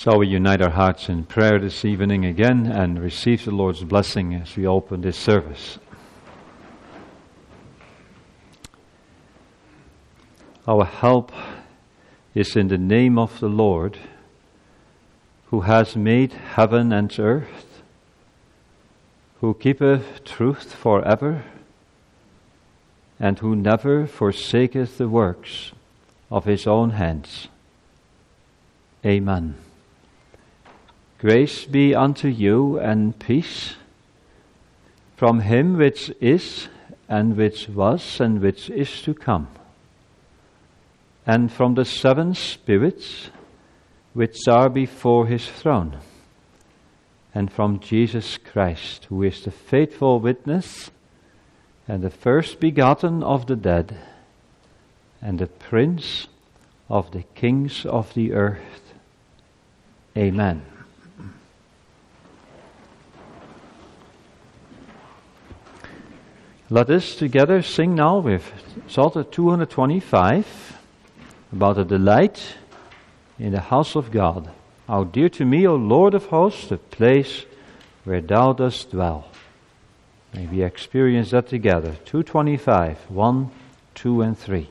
Shall we unite our hearts in prayer this evening again and receive the Lord's blessing as we open this service? Our help is in the name of the Lord, who has made heaven and earth, who keepeth truth forever, and who never forsaketh the works of his own hands. Amen. Grace be unto you and peace from him which is, and which was, and which is to come, and from the seven spirits which are before his throne, and from Jesus Christ, who is the faithful witness, and the first begotten of the dead, and the Prince of the kings of the earth. Amen. Let us together sing now with Psalter 225 about the delight in the house of God. How dear to me, O Lord of hosts, the place where thou dost dwell. May we experience that together. 225, 1, 2, and 3.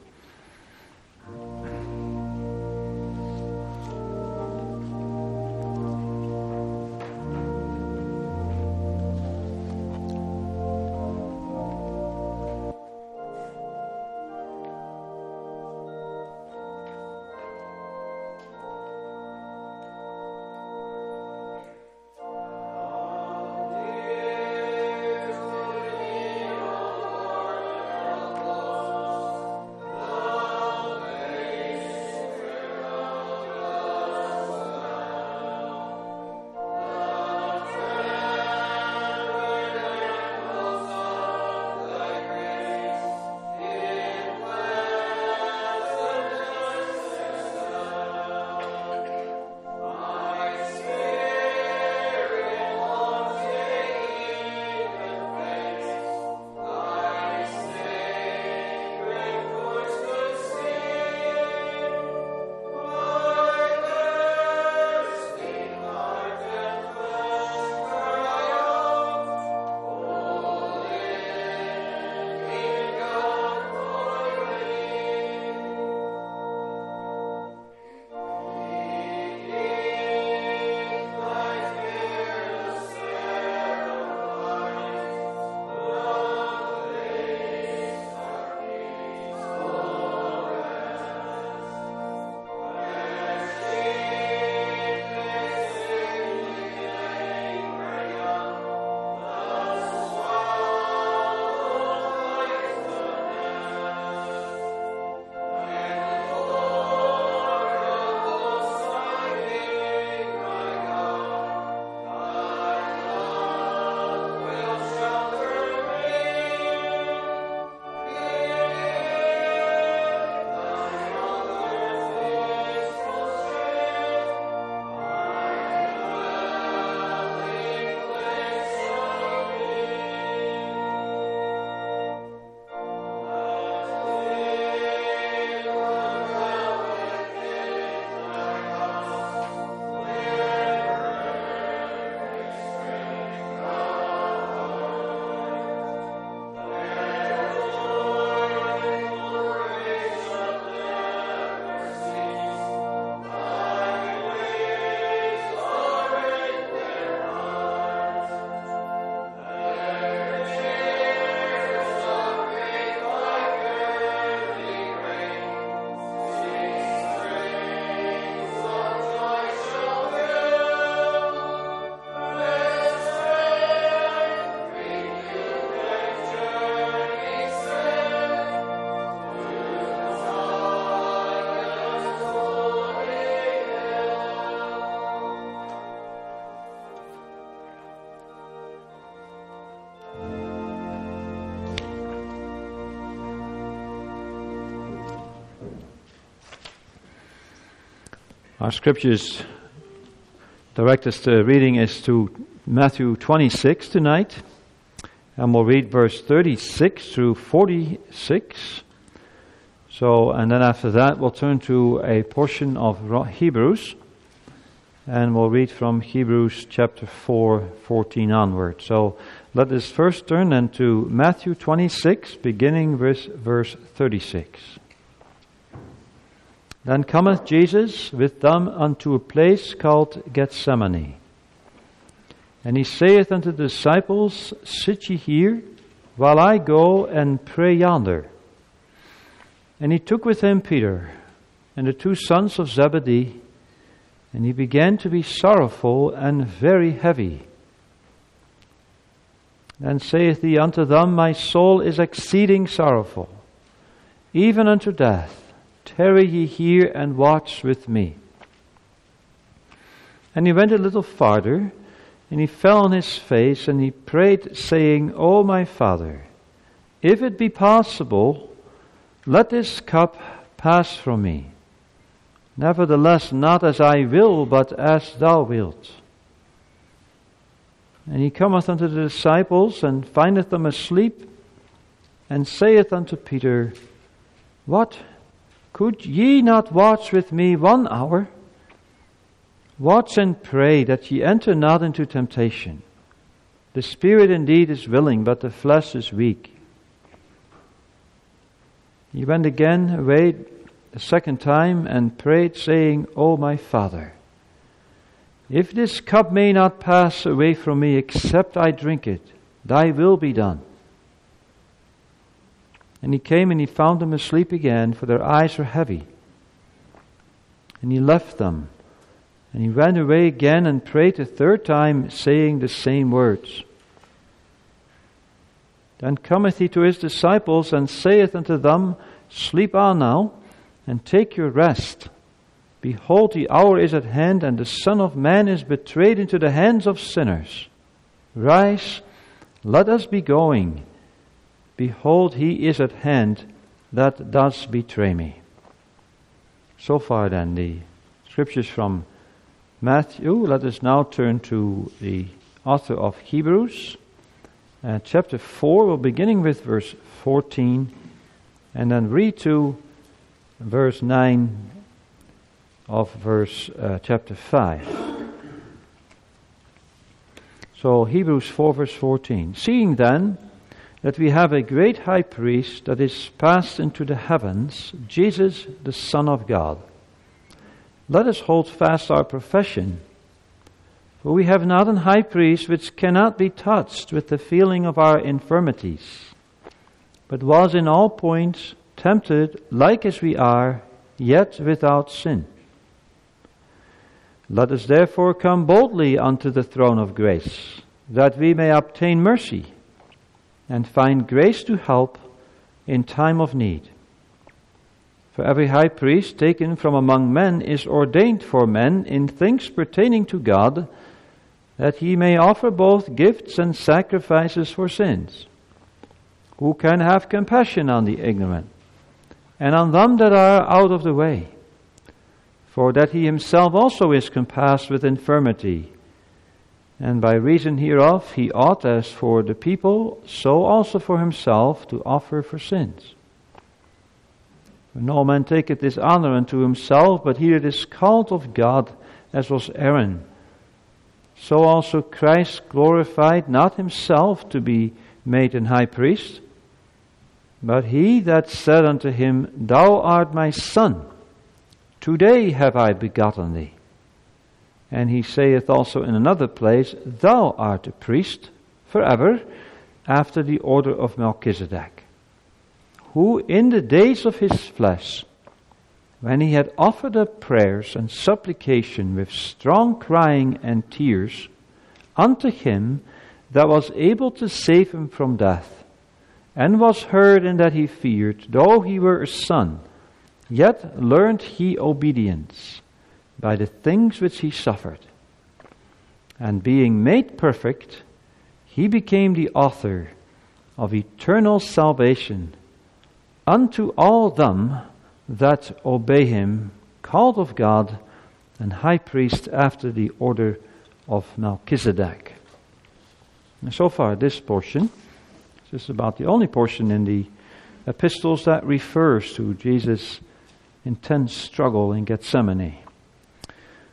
Our scriptures direct us to reading is to Matthew 26 tonight, and we'll read verse 36 through 46. And then after that we'll turn to a portion of Hebrews, And we'll read from Hebrews chapter 4, 14 onward. So let us first turn then to Matthew 26, beginning with verse 36. Then cometh Jesus with them unto a place called Gethsemane. And he saith unto the disciples, Sit ye here, while I go and pray yonder. And he took with him Peter and the two sons of Zebedee, and he began to be sorrowful and very heavy. Then saith he unto them, My soul is exceeding sorrowful, even unto death. Tarry ye here and watch with me. And he went a little farther, and he fell on his face, and he prayed, saying, O my Father, if it be possible, let this cup pass from me. Nevertheless, not as I will, but as thou wilt. And he cometh unto the disciples, and findeth them asleep, and saith unto Peter, What? Could ye not watch with me 1 hour? Watch and pray that ye enter not into temptation. The spirit indeed is willing, but the flesh is weak. He went again away a second time and prayed, saying, O my Father, if this cup may not pass away from me except I drink it, thy will be done. And he came and he found them asleep again, for their eyes were heavy. And he left them, and he went away again and prayed a third time, saying the same words. Then cometh he to his disciples, and saith unto them, Sleep on now, and take your rest. Behold, the hour is at hand, and the Son of Man is betrayed into the hands of sinners. Rise, let us be going. Behold, he is at hand that does betray me. So far then, the scriptures from Matthew. Let us now turn to the author of Hebrews. Chapter 4, we're beginning with verse 14, and then read to verse 9 of chapter 5. So Hebrews 4 verse 14. Seeing then that we have a great high priest that is passed into the heavens, Jesus the Son of God, let us hold fast our profession. For we have not an high priest which cannot be touched with the feeling of our infirmities, but was in all points tempted like as we are, yet without sin. Let us therefore come boldly unto the throne of grace, that we may obtain mercy and find grace to help in time of need. For every high priest taken from among men is ordained for men in things pertaining to God, that he may offer both gifts and sacrifices for sins. Who can have compassion on the ignorant, and on them that are out of the way? For that he himself also is compassed with infirmity, and by reason hereof he ought, as for the people, so also for himself, to offer for sins. For no man taketh this honor unto himself, but he that is called of God, as was Aaron. So also Christ glorified not himself to be made an high priest, but he that said unto him, Thou art my Son, today have I begotten thee. And he saith also in another place, Thou art a priest forever, after the order of Melchizedek, who in the days of his flesh, when he had offered up prayers and supplication with strong crying and tears unto him that was able to save him from death, and was heard in that he feared, though he were a son, yet learned he obedience by the things which he suffered. And being made perfect, he became the author of eternal salvation unto all them that obey him, called of God, and high priest after the order of Melchizedek. And so far, this portion, this is about the only portion in the epistles that refers to Jesus' intense struggle in Gethsemane.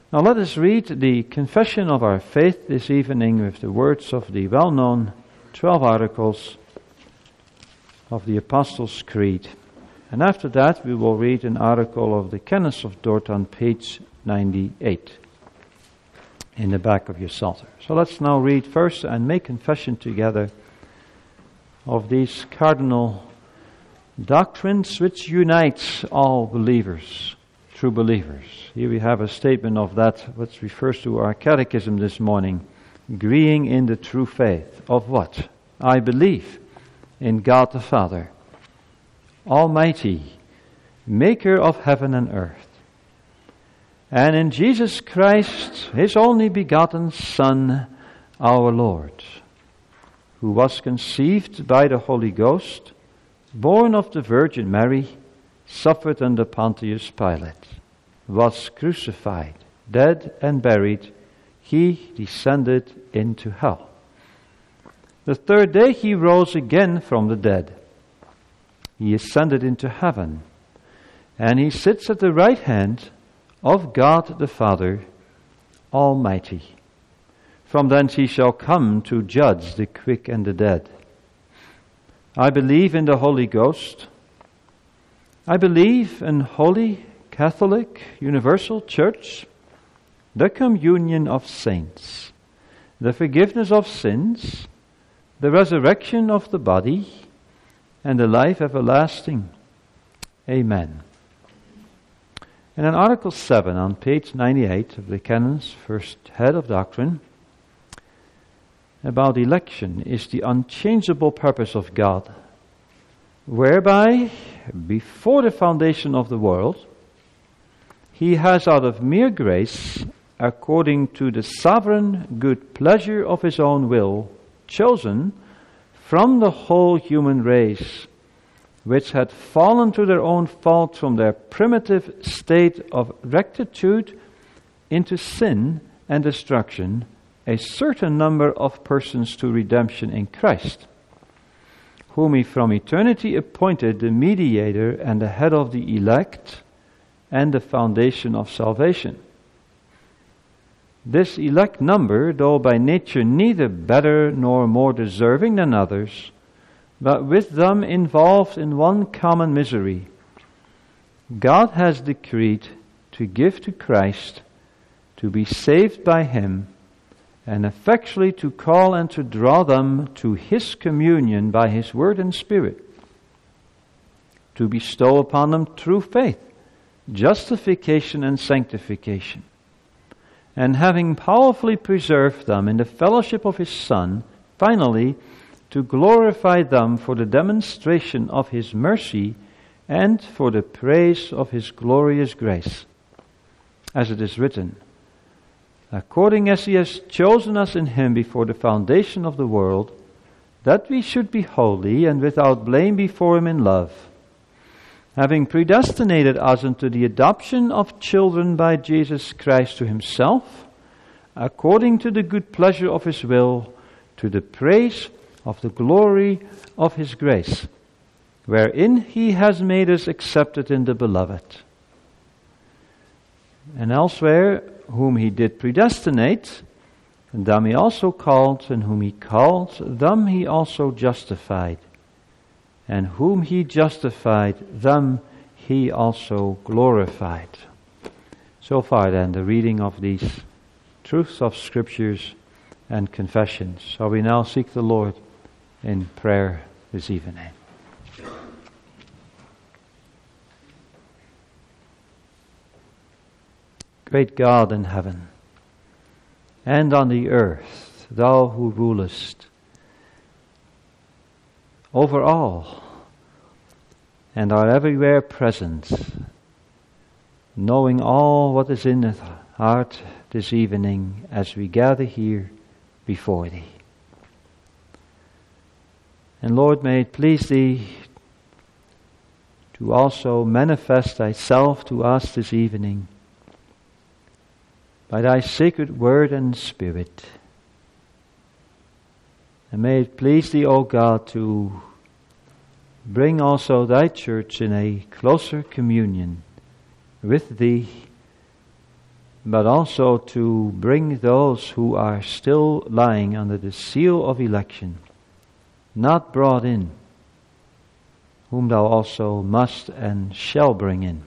Now let us read the confession of our faith this evening with the words of the well-known 12 articles of the Apostles' Creed. And after that we will read an article of the Canons of Dort on page 98 in the back of your Psalter. So let's now read first and make confession together of these cardinal doctrines which unites all believers, true believers. Here we have a statement of that which refers to our catechism this morning. Agreeing in the true faith. Of what? I believe in God the Father, Almighty, Maker of heaven and earth, and in Jesus Christ, His only begotten Son, our Lord, who was conceived by the Holy Ghost, born of the Virgin Mary, suffered under Pontius Pilate, was crucified, dead and buried. He descended into hell. The third day He rose again from the dead. He ascended into heaven, and He sits at the right hand of God the Father Almighty. From thence He shall come to judge the quick and the dead. I believe in the Holy Ghost. I believe in Holy Catholic Universal Church, the communion of saints, the forgiveness of sins, the resurrection of the body, and the life everlasting. Amen. And in Article 7 on page 98 of the Canon's first head of doctrine, about election is the unchangeable purpose of God, whereby, before the foundation of the world, He has out of mere grace, according to the sovereign good pleasure of His own will, chosen from the whole human race, which had fallen to their own fault from their primitive state of rectitude into sin and destruction, a certain number of persons to redemption in Christ, whom He from eternity appointed the mediator and the head of the elect and the foundation of salvation. This elect number, though by nature neither better nor more deserving than others, but with them involved in one common misery, God has decreed to give to Christ, to be saved by Him, and effectually to call and to draw them to His communion by His Word and Spirit, to bestow upon them true faith, justification and sanctification, and having powerfully preserved them in the fellowship of His Son, finally to glorify them for the demonstration of His mercy and for the praise of His glorious grace. As it is written, according as He has chosen us in Him before the foundation of the world, that we should be holy and without blame before Him in love, having predestinated us unto the adoption of children by Jesus Christ to Himself, according to the good pleasure of His will, to the praise of the glory of His grace, wherein He has made us accepted in the Beloved. And elsewhere, whom He did predestinate, and them He also called, and whom He called, them He also justified. And whom He justified, them He also glorified. So far then, the reading of these truths of Scriptures and confessions. Shall we now seek the Lord in prayer this evening? Great God in heaven and on the earth, Thou who rulest over all and are everywhere present, knowing all what is in the heart this evening as we gather here before Thee. And Lord, may it please Thee to also manifest Thyself to us this evening by Thy sacred word and Spirit. And may it please Thee, O God, to bring also Thy church in a closer communion with Thee but also to bring those who are still lying under the seal of election, not brought in, whom thou also must and shall bring in.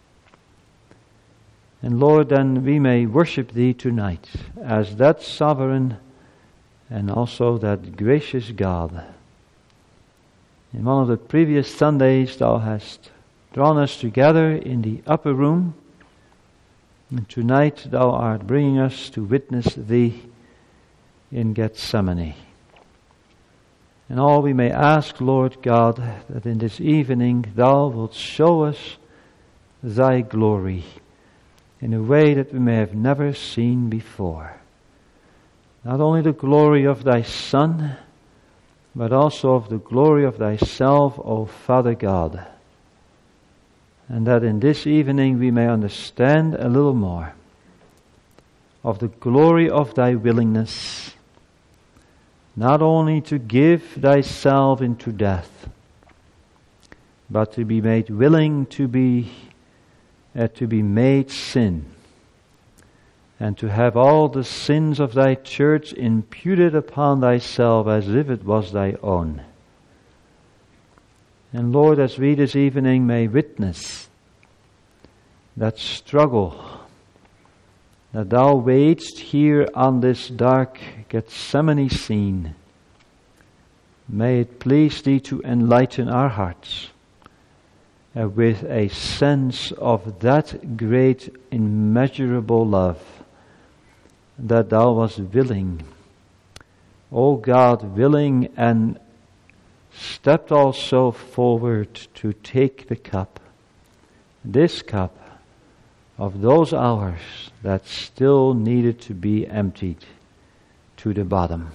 And Lord, then we may worship thee tonight as that sovereign and also that gracious God. In one of the previous Sundays thou hast drawn us together in the upper room, and tonight thou art bringing us to witness thee in Gethsemane. And all we may ask, Lord God, that in this evening thou wilt show us thy glory in a way that we may have never seen before. Not only the glory of thy Son, but also of the glory of thyself, O Father God. And that in this evening we may understand a little more of the glory of thy willingness, not only to give thyself into death, but to be made willing to be made sin, and to have all the sins of thy church imputed upon thyself as if it was thy own. And Lord, as we this evening may witness that struggle that thou waged here on this dark Gethsemane scene, may it please thee to enlighten our hearts with a sense of that great, immeasurable love that thou wast willing, O God, willing and stepped also forward to take the cup, this cup of those hours that still needed to be emptied to the bottom.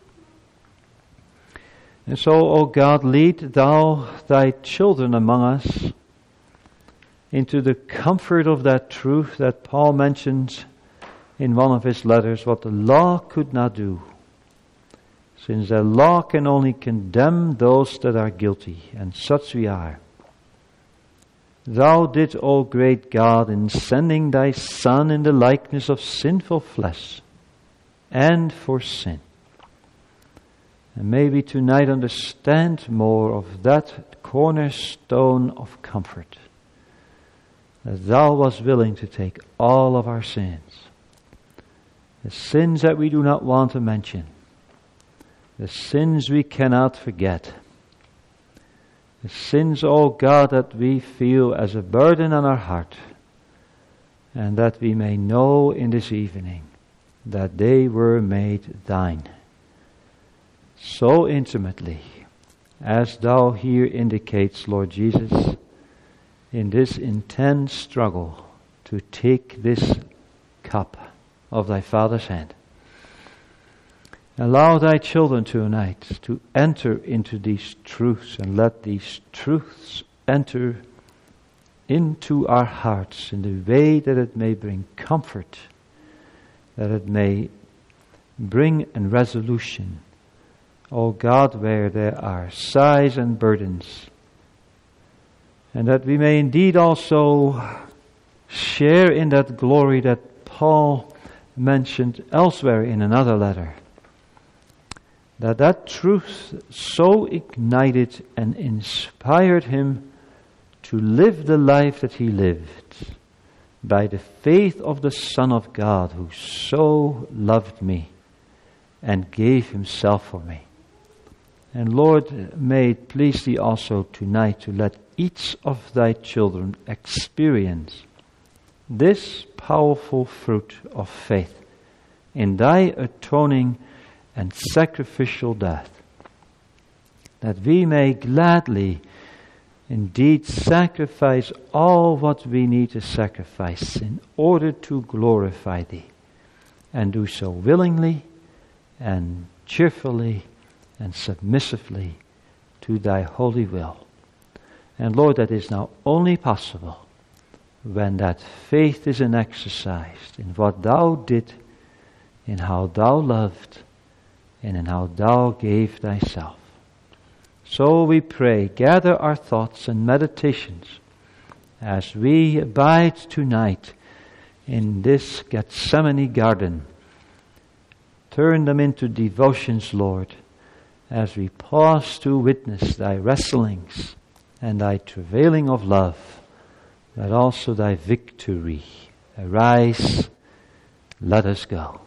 And so, O God, lead thou thy children among us into the comfort of that truth that Paul mentions in one of his letters, what the law could not do, since the law can only condemn those that are guilty, and such we are. Thou did, O great God, in sending thy Son in the likeness of sinful flesh, and for sin. And may we tonight understand more of that cornerstone of comfort, that thou wast willing to take all of our sins, the sins that we do not want to mention, the sins we cannot forget, the sins, O God, that we feel as a burden on our heart, and that we may know in this evening that they were made thine. So intimately, as thou here indicates, Lord Jesus, in this intense struggle to take this cup of thy Father's hand. Allow thy children tonight to enter into these truths, and let these truths enter into our hearts in the way that it may bring comfort, that it may bring a resolution, O God, where there are sighs and burdens, and that we may indeed also share in that glory that Paul mentioned elsewhere in another letter, that truth so ignited and inspired him to live the life that he lived by the faith of the Son of God, who so loved me and gave himself for me. And Lord, may it please thee also tonight to let each of thy children experience this powerful fruit of faith in thy atoning and sacrificial death, that we may gladly indeed sacrifice all what we need to sacrifice in order to glorify thee, and do so willingly and cheerfully and submissively to thy holy will. And Lord, that is now only possible when that faith is exercised in what thou did, in how thou loved, and in how thou gave thyself. So we pray, gather our thoughts and meditations as we abide tonight in this Gethsemane garden. Turn them into devotions, Lord, as we pause to witness thy wrestlings and thy travailing of love, but also thy victory. Arise, let us go.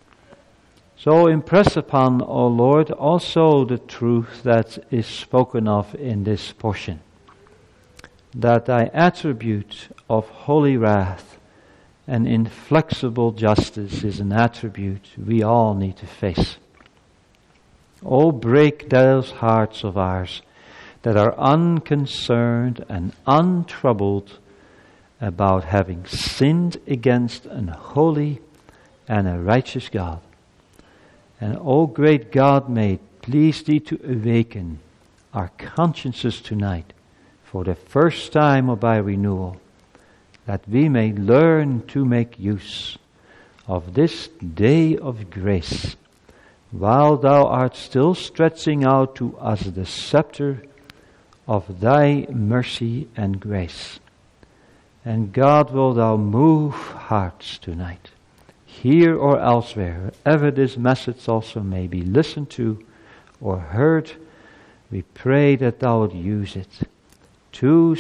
So impress upon, O Lord, also the truth that is spoken of in this portion, that thy attribute of holy wrath and inflexible justice is an attribute we all need to face. Oh, break those hearts of ours that are unconcerned and untroubled about having sinned against an holy and a righteous God. And O great God, may it please thee to awaken our consciences tonight for the first time of thy renewal, that we may learn to make use of this day of grace, while thou art still stretching out to us the scepter of thy mercy and grace. And God, will thou move hearts tonight, here or elsewhere, wherever this message also may be listened to or heard. We pray that thou would use it to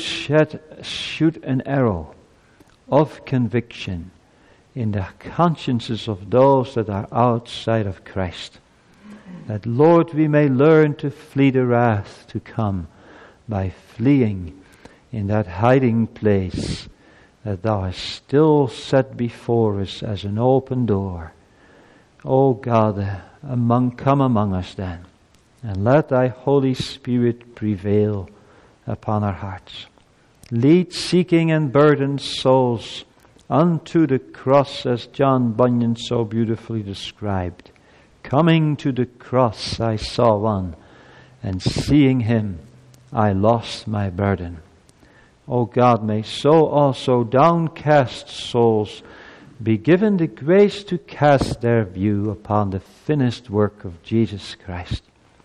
shoot an arrow of conviction in the consciences of those that are outside of Christ. That, Lord, we may learn to flee the wrath to come by fleeing in that hiding place that thou hast still set before us as an open door. O God, come among us then, and let thy Holy Spirit prevail upon our hearts. Lead seeking and burdened souls unto the cross, as John Bunyan so beautifully described. Coming to the cross I saw one, and seeing him I lost my burden. O God, may so also downcast souls be given the grace to cast their view upon the finished work of Jesus Christ.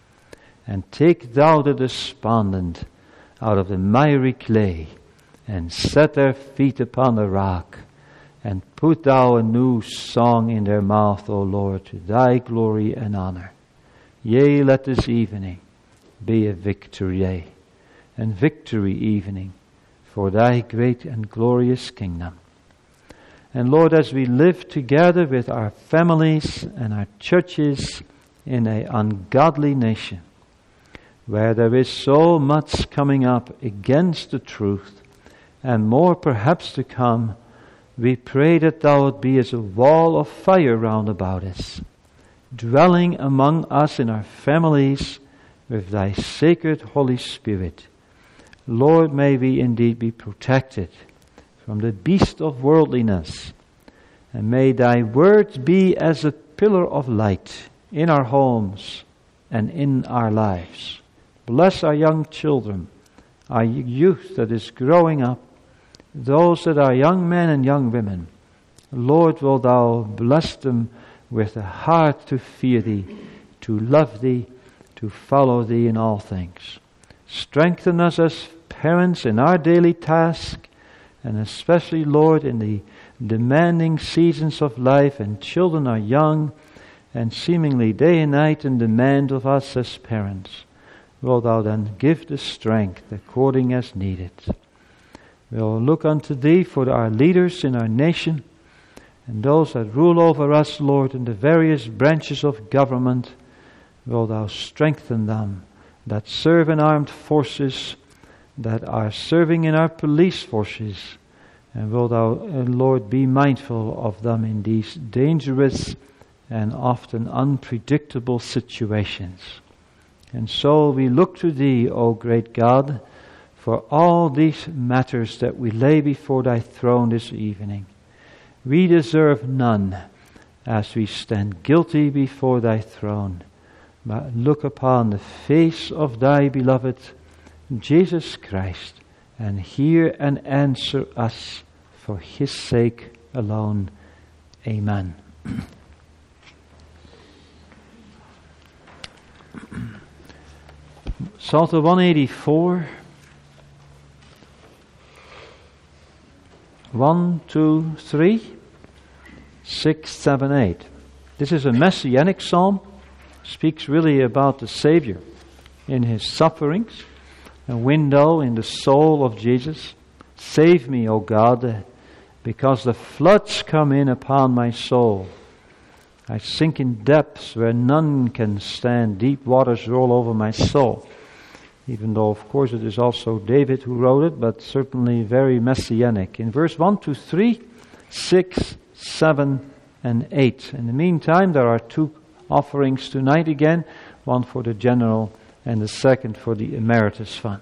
And take thou the despondent out of the miry clay, and set their feet upon the rock, and put thou a new song in their mouth, O Lord, to thy glory and honor. Yea, let this evening be a victory day, and victory evening for thy great and glorious kingdom. And Lord, as we live together with our families and our churches in an ungodly nation, where there is so much coming up against the truth, and more perhaps to come, we pray that thou would be as a wall of fire round about us, dwelling among us in our families with thy sacred Holy Spirit. Lord, may we indeed be protected from the beast of worldliness, and may thy words be as a pillar of light in our homes and in our lives. Bless our young children, our youth that is growing up, those that are young men and young women. Lord, will thou bless them with a heart to fear thee, to love thee, to follow thee in all things. Strengthen us as parents in our daily task, and especially, Lord, in the demanding seasons of life, and children are young and seemingly day and night in demand of us as parents. Will thou then give the strength according as needed. We'll look unto thee for our leaders in our nation, and those that rule over us, Lord, in the various branches of government. Will thou strengthen them that serve in armed forces, that are serving in our police forces, and will thou, Lord, be mindful of them in these dangerous and often unpredictable situations. And so we look to thee, O great God, for all these matters that we lay before thy throne this evening. We deserve none as we stand guilty before thy throne, but look upon the face of thy beloved Jesus Christ, and hear and answer us for his sake alone. Amen. Psalter 184. 1, 2, 3. 6, 7, 8. This is a messianic psalm. Speaks really about the Savior in His sufferings. A window in the soul of Jesus. Save me, O God, because the floods come in upon my soul. I sink in depths where none can stand. Deep waters roll over my soul. Even though, of course, it is also David who wrote it, but certainly very messianic. In verse 1 to 3, 6, 7, and 8. In the meantime, there are 2 offerings tonight again. One for the general and the second for the emeritus fund.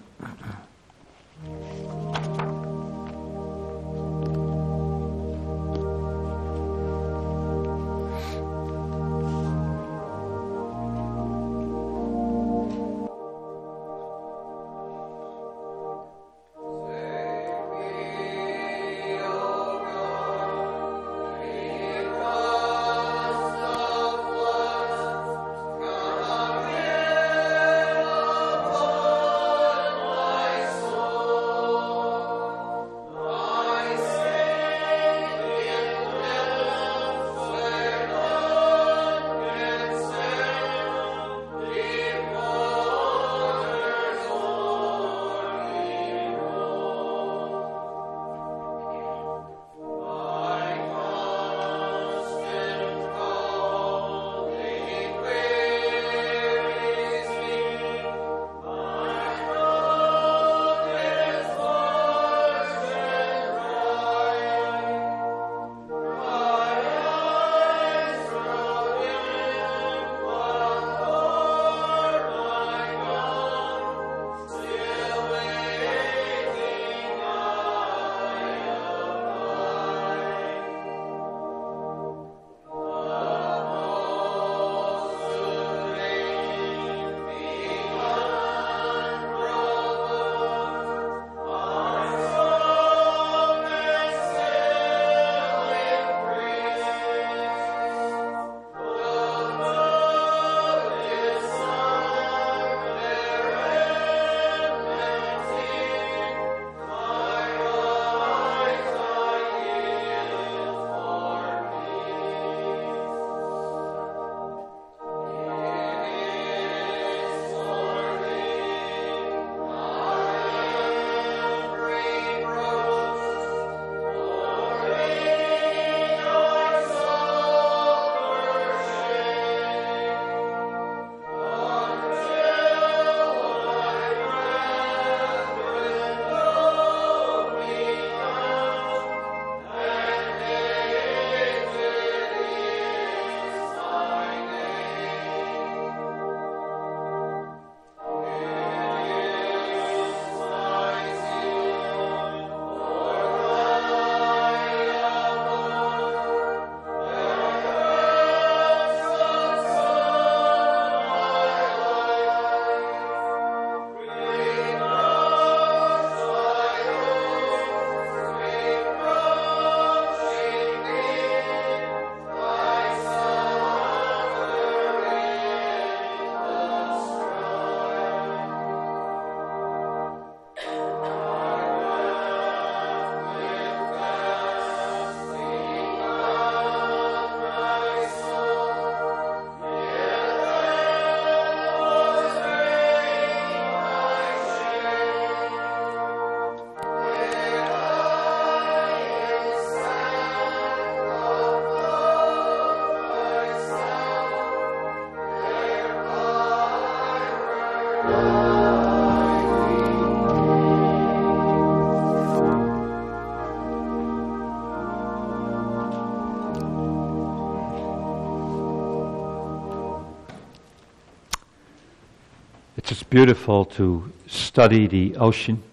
It's just beautiful to study the ocean,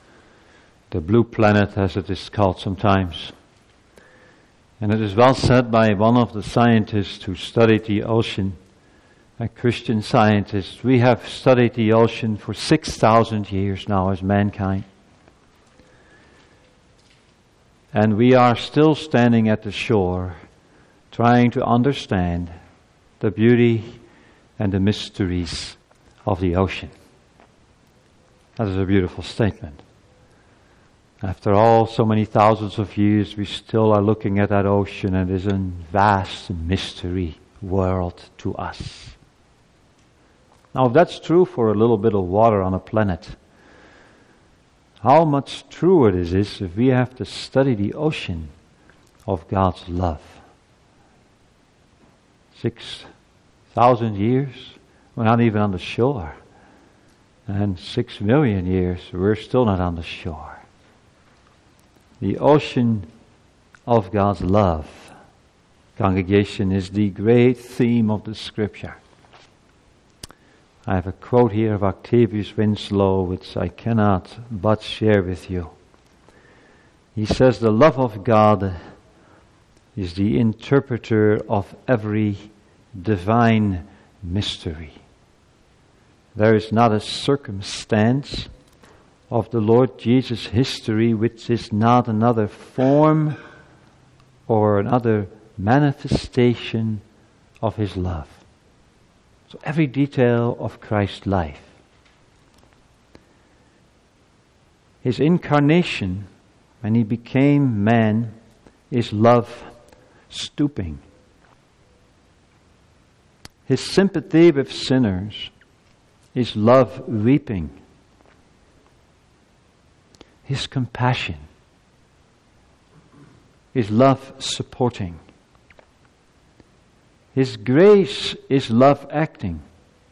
the blue planet as it is called sometimes. And it is well said by one of the scientists who studied the ocean, a Christian scientist. We have studied the ocean for 6,000 years now as mankind. And we are still standing at the shore, trying to understand the beauty and the mysteries of the ocean. That is a beautiful statement. After all, so many thousands of years, we still are looking at that ocean, and it is a vast mystery world to us. Now, if that's true for a little bit of water on a planet, how much truer it is if we have to study the ocean of God's love. 6,000 years, we're not even on the shore. And 6 million years, we're still not on the shore. The ocean of God's love, congregation, is the great theme of the Scripture. I have a quote here of Octavius Winslow, which I cannot but share with you. He says, "The love of God is the interpreter of every divine mystery. There is not a circumstance of the Lord Jesus' history which is not another form or another manifestation of His love." So every detail of Christ's life. His incarnation, when He became man, is love stooping. His sympathy with sinners is love weeping. His compassion is love supporting. His grace is love acting.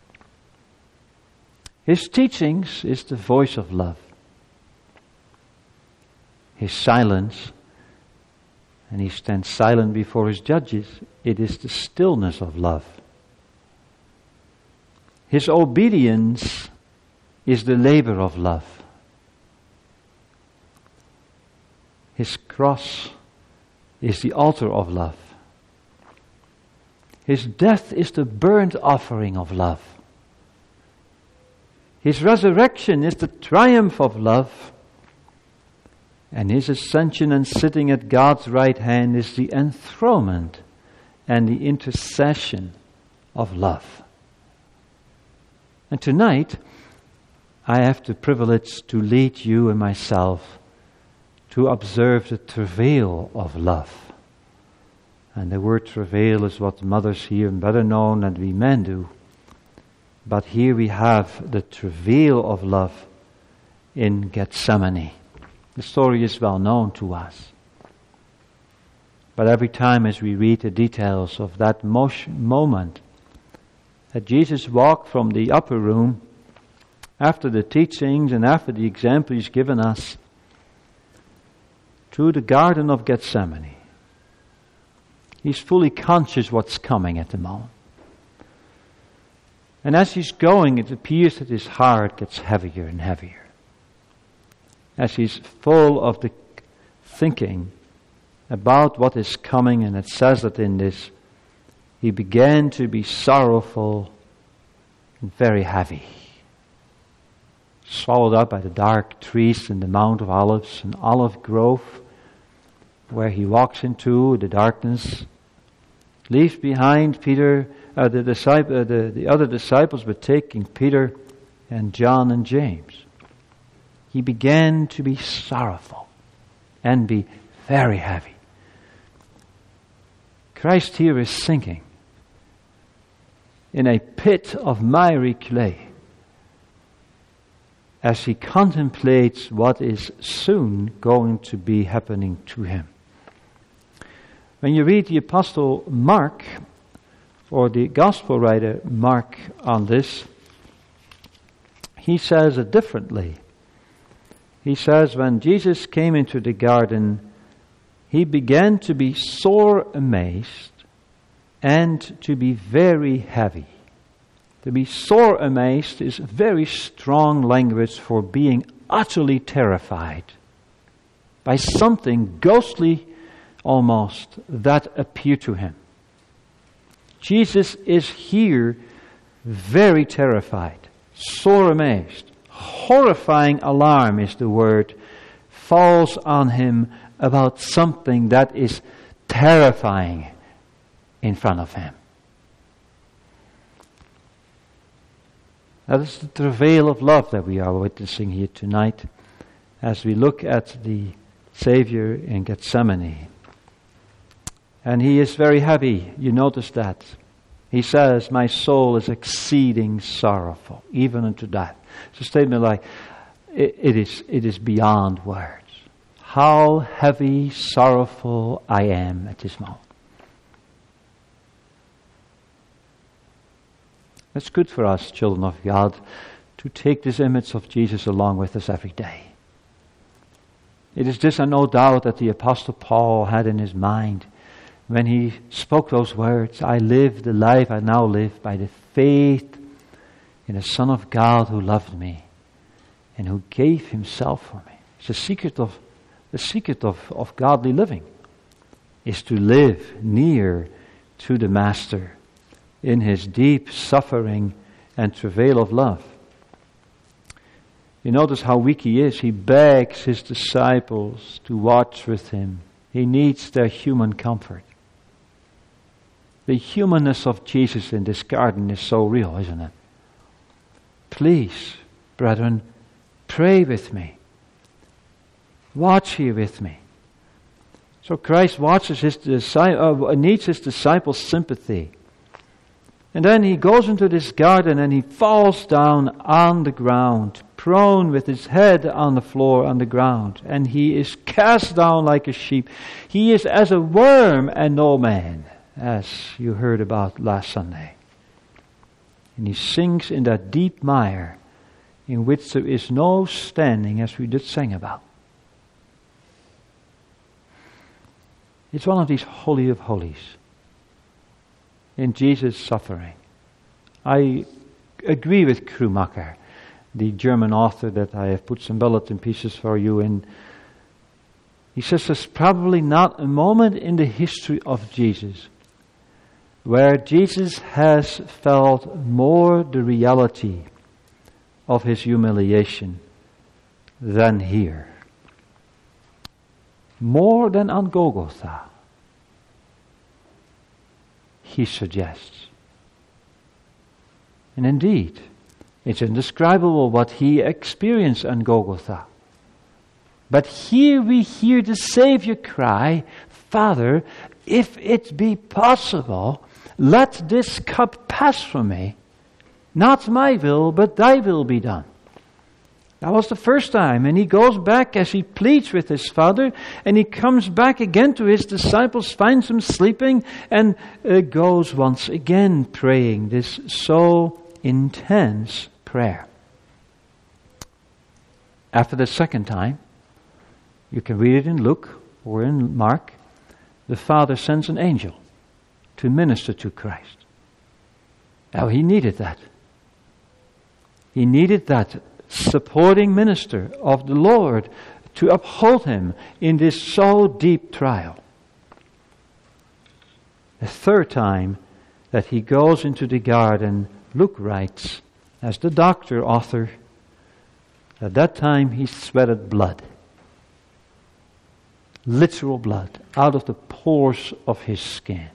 His teachings is the voice of love. His silence, and He stands silent before His judges, it is the stillness of love. His obedience is the labor of love. His cross is the altar of love. His death is the burnt offering of love. His resurrection is the triumph of love. And His ascension and sitting at God's right hand is the enthronement and the intercession of love. And tonight, I have the privilege to lead you and myself to observe the travail of love. And the word travail is what mothers here better know than we men do. But here we have the travail of love in Gethsemane. The story is well known to us. But every time as we read the details of that moment, that Jesus walked from the upper room after the teachings and after the example He's given us to the Garden of Gethsemane. He's fully conscious what's coming at the moment. And as He's going, it appears that His heart gets heavier and heavier. As He's full of the thinking about what is coming, and it says that in this, He began to be sorrowful and very heavy. Swallowed up by the dark trees in the Mount of Olives, an olive grove, where He walks into the darkness, leaves behind Peter, the other disciples, but taking Peter and John and James. He began to be sorrowful and be very heavy. Christ here is sinking in a pit of miry clay as He contemplates what is soon going to be happening to Him. When you read the Apostle Mark, or the Gospel writer Mark on this, he says it differently. He says, when Jesus came into the garden, He began to be sore amazed and to be very heavy. To be sore amazed is very strong language for being utterly terrified by something ghostly almost that appeared to Him. Jesus is here very terrified, sore amazed. Horrifying alarm is the word, falls on Him about something that is terrifying in front of Him. That is the travail of love that we are witnessing here tonight. as we look at the Savior in Gethsemane. And he is very heavy. You notice that. He says, my soul is exceeding sorrowful, even unto death. It's a statement like, it is beyond words. How heavy, sorrowful I am at this moment. It's good for us, children of God, to take this image of Jesus along with us every day. It is this, and no doubt, that the Apostle Paul had in his mind when he spoke those words, I live the life I now live by the faith in the Son of God who loved me and who gave himself for me. It's the secret of godly living, is to live near to the Master in his deep suffering and travail of love. You notice how weak he is. He begs his disciples to watch with him. He needs their human comfort. The humanness of Jesus in this garden is so real, isn't it? Please, brethren, pray with me. Watch here with me. So Christ watches needs his disciples' sympathy. And then he goes into this garden and he falls down on the ground, prone with his head on the floor on the ground. And he is cast down like a sheep. He is as a worm and no man, as you heard about last Sunday. And he sinks in that deep mire in which there is no standing, as we did sing about. It's one of these holy of holies in Jesus' suffering. I agree with Krummacher, the German author that I have put some bulletin pieces for you in. He says there's probably not a moment in the history of Jesus where Jesus has felt more the reality of his humiliation than here. More than on Golgotha, he suggests. And indeed, it's indescribable what he experienced on Golgotha. But here we hear the Savior cry, Father, if it be possible, let this cup pass from me. Not my will, but thy will be done. That was the first time, and he goes back as he pleads with his Father, and he comes back again to his disciples, finds them sleeping, and goes once again praying this so intense prayer. After the second time, you can read it in Luke or in Mark, the Father sends an angel to minister to Christ. Now he needed that. He needed that supporting minister of the Lord to uphold him in this so deep trial. The third time that he goes into the garden, Luke writes, as the doctor author, at that time he sweated blood. Literal blood out of the pores of his skin.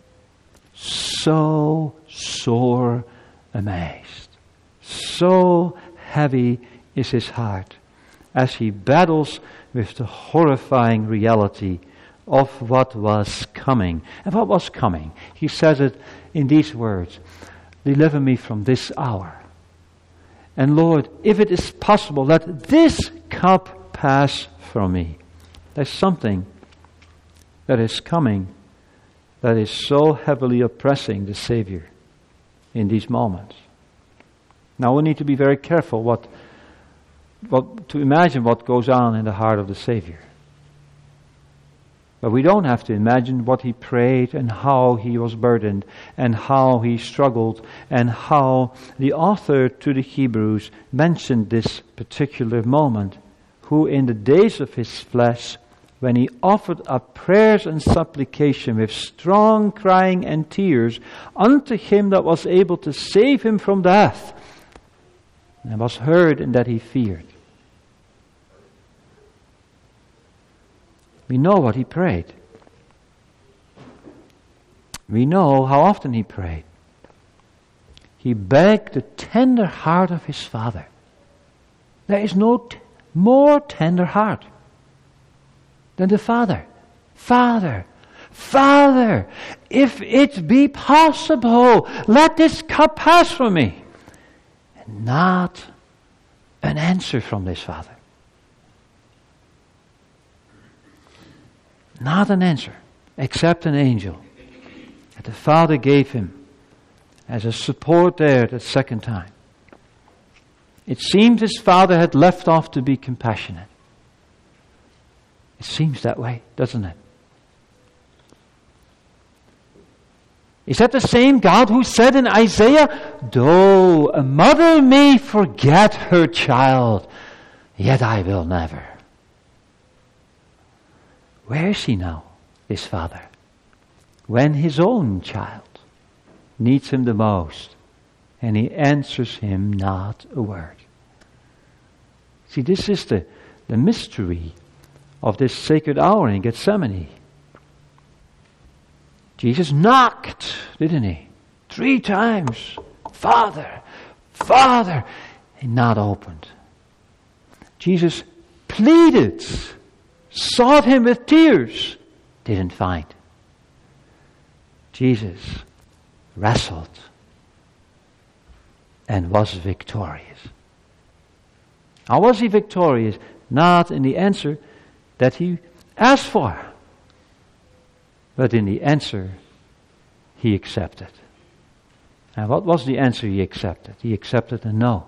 So sore amazed. So heavy is his heart as he battles with the horrifying reality of what was coming. And what was coming? He says it in these words, deliver me from this hour. And Lord, if it is possible, let this cup pass from me. There's something that is coming that is so heavily oppressing the Savior in these moments. Now we need to be very careful to imagine what goes on in the heart of the Savior. But we don't have to imagine what he prayed and how he was burdened and how he struggled and how the author to the Hebrews mentioned this particular moment, who in the days of his flesh, when he offered up prayers and supplication with strong crying and tears unto him that was able to save him from death, and was heard in that he feared. We know what he prayed. We know how often he prayed. He begged the tender heart of his Father. There is no more tender heart than the Father. Father, Father, if it be possible, let this cup pass from me. And not an answer from this Father. Not an answer, except an angel that the Father gave him as a support there the second time. It seemed his Father had left off to be compassionate. It seems that way, doesn't it? Is that the same God who said in Isaiah, though a mother may forget her child, yet I will never. Where is he now, this Father, when his own child needs him the most, and he answers him not a word? See, this is the mystery of this sacred hour in Gethsemane. Jesus knocked, didn't he? 3 times. Father, Father, and not opened. Jesus pleaded, sought him with tears, didn't find. Jesus wrestled and was victorious. How was he victorious? Not in the answer that he asked for, but in the answer he accepted. And what was the answer he accepted? He accepted a no.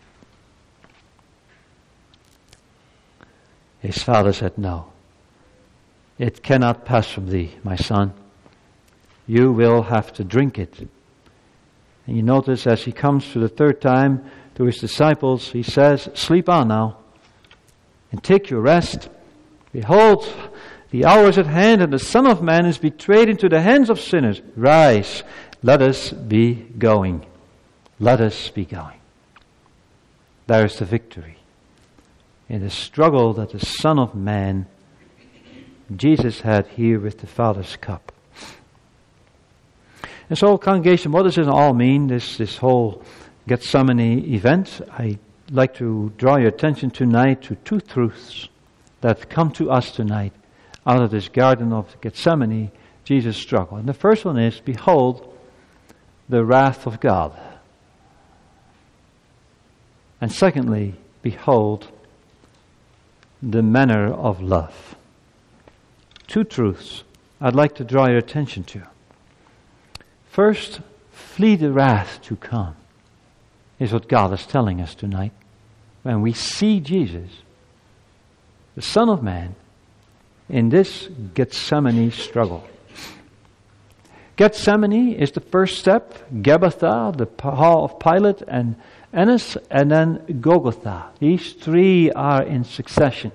His Father said, no. It cannot pass from thee, my son. You will have to drink it. And you notice as he comes to the 3rd time to his disciples, he says, sleep on now and take your rest. Behold, the hour is at hand, and the Son of Man is betrayed into the hands of sinners. Rise, let us be going. Let us be going. There is the victory in the struggle that the Son of Man, Jesus, had here with the Father's cup. And so, congregation, what does it all mean, this whole Gethsemane event? I'd like to draw your attention tonight to 2 truths that come to us tonight out of this Garden of Gethsemane, Jesus' struggle. And the first one is, behold, the wrath of God. And secondly, behold, the manner of love. 2 truths I'd like to draw your attention to. First, flee the wrath to come, is what God is telling us tonight. When we see Jesus, the Son of Man, in this Gethsemane struggle. Gethsemane is the first step, Gabbatha, the hall of Pilate, and Annas, and then Golgotha. These 3 are in succession.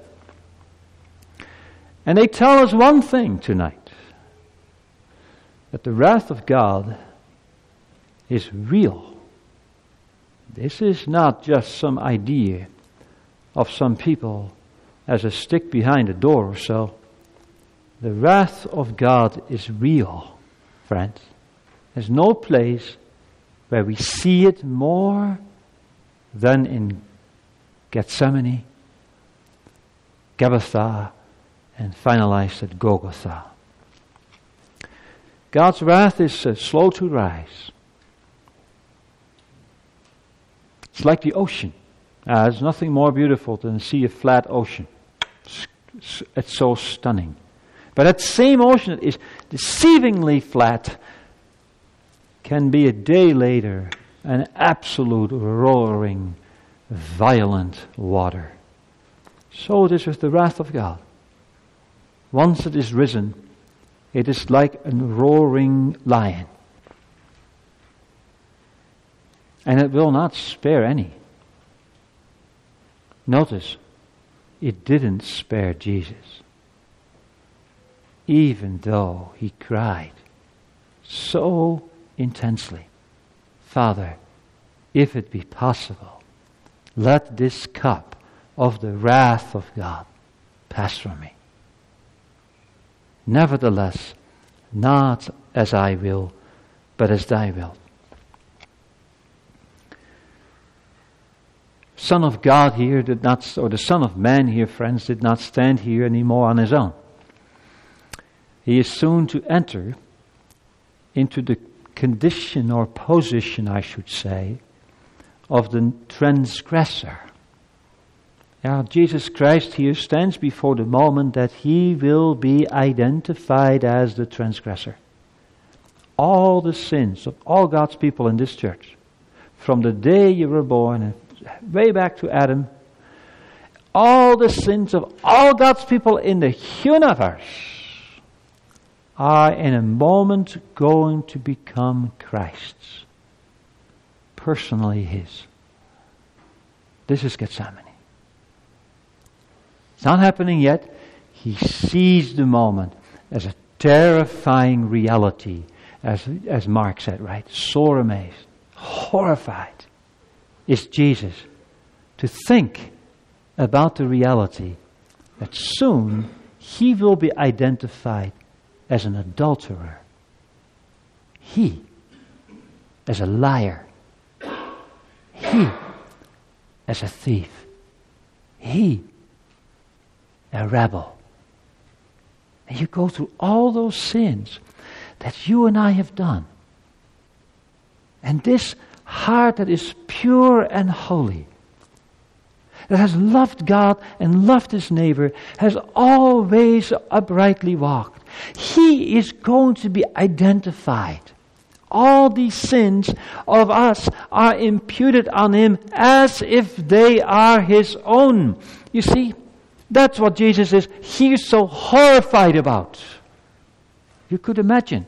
And they tell us one thing tonight, that the wrath of God is real. This is not just some idea of some people as a stick behind a door or so. The wrath of God is real, friends. There's no place where we see it more than in Gethsemane, Gabbatha, and finalized at Golgotha. God's wrath is slow to rise. It's like the ocean. There's nothing more beautiful than to see a flat ocean. It's so stunning. But that same ocean that is deceivingly flat can be a day later an absolute roaring, violent water. So it is with the wrath of God. Once it is risen, it is like a roaring lion. And it will not spare any. Notice, it didn't spare Jesus. Even though he cried so intensely, Father, if it be possible, let this cup of the wrath of God pass from me. Nevertheless, not as I will, but as thy will. Son of God here did not, or the Son of Man here, friends, did not stand here anymore on his own. He is soon to enter into the condition or position, I should say, of the transgressor. Now, Jesus Christ here stands before the moment that he will be identified as the transgressor. All the sins of all God's people in this church, from the day you were born and way back to Adam, all the sins of all God's people in the universe are in a moment going to become Christ's. Personally his. This is Gethsemane. It's not happening yet. He sees the moment as a terrifying reality, as Mark said, right? Sore amazed, horrified is Jesus to think about the reality that soon he will be identified as an adulterer. He as a liar. He as a thief. He a rebel. And you go through all those sins that you and I have done. And this heart that is pure and holy, that has loved God and loved his neighbor, has always uprightly walked. He is going to be identified. All these sins of us are imputed on him as if they are his own. You see, that's what Jesus is. He is so horrified about. You could imagine.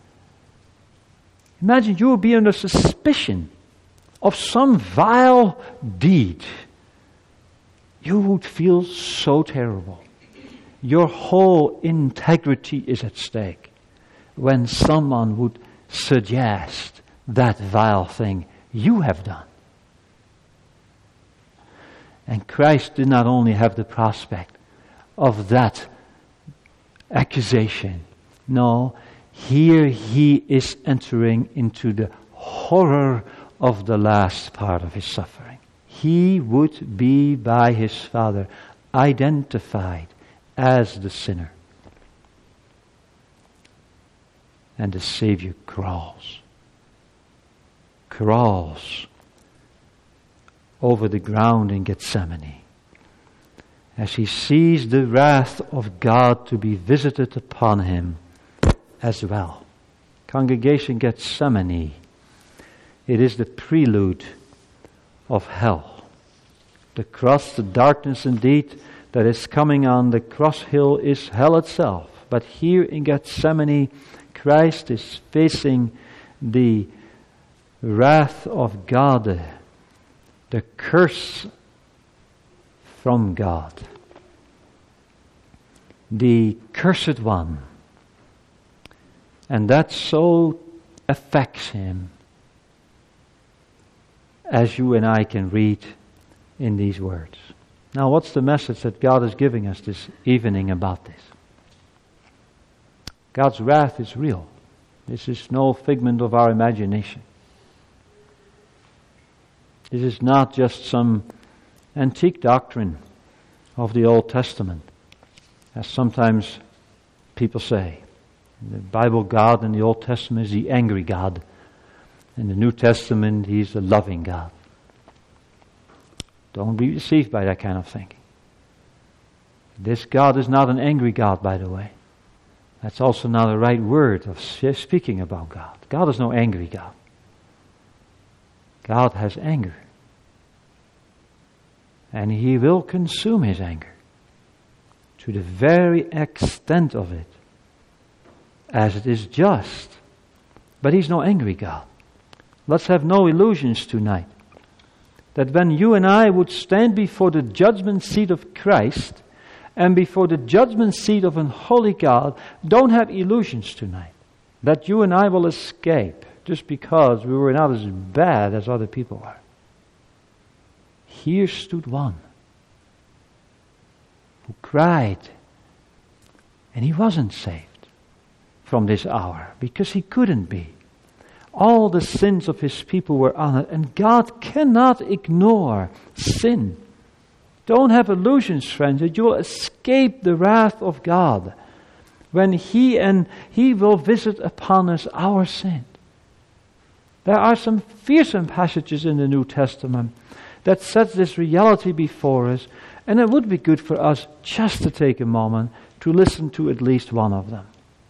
Imagine you would be under suspicion of some vile deed. You would feel so terrible. Your whole integrity is at stake when someone would suggest that vile thing you have done. And Christ did not only have the prospect of that accusation. No, here he is entering into the horror of the last part of his suffering. He would be by his Father identified as the sinner. And the Savior crawls over the ground in Gethsemane as he sees the wrath of God to be visited upon him as well. Congregation, Gethsemane, it is the prelude of hell. The cross, the darkness indeed that is coming on the cross hill is hell itself. But here in Gethsemane, Christ is facing the wrath of God, the curse from God, the cursed one. And that so affects him, as you and I can read in these words. Now, what's the message that God is giving us this evening about this? God's wrath is real. This is no figment of our imagination. This is not just some antique doctrine of the Old Testament, as sometimes people say. The Bible God in the Old Testament is the angry God. In the New Testament, he's the loving God. Don't be deceived by that kind of thinking. This God is not an angry God, by the way. That's also not a right word of speaking about God. God is no angry God. God has anger. And he will consume his anger to the very extent of it, as it is just. But he's no angry God. Let's have no illusions tonight that when you and I would stand before the judgment seat of Christ and before the judgment seat of an holy God, don't have illusions tonight that you and I will escape just because we were not as bad as other people are. Here stood one who cried, and he wasn't saved from this hour because he couldn't be. All the sins of His people were on it, and God cannot ignore sin. Don't have illusions, friends, that you will escape the wrath of God when He will visit upon us our sin. There are some fearsome passages in the New Testament that set this reality before us, and it would be good for us just to take a moment to listen to at least one of them.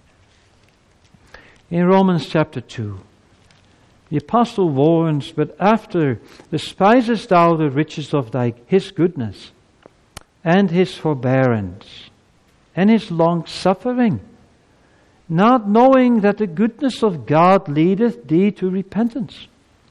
In Romans chapter 2, the apostle warns, "But after despisest thou the riches of His goodness, and His forbearance, and His long suffering, not knowing that the goodness of God leadeth thee to repentance.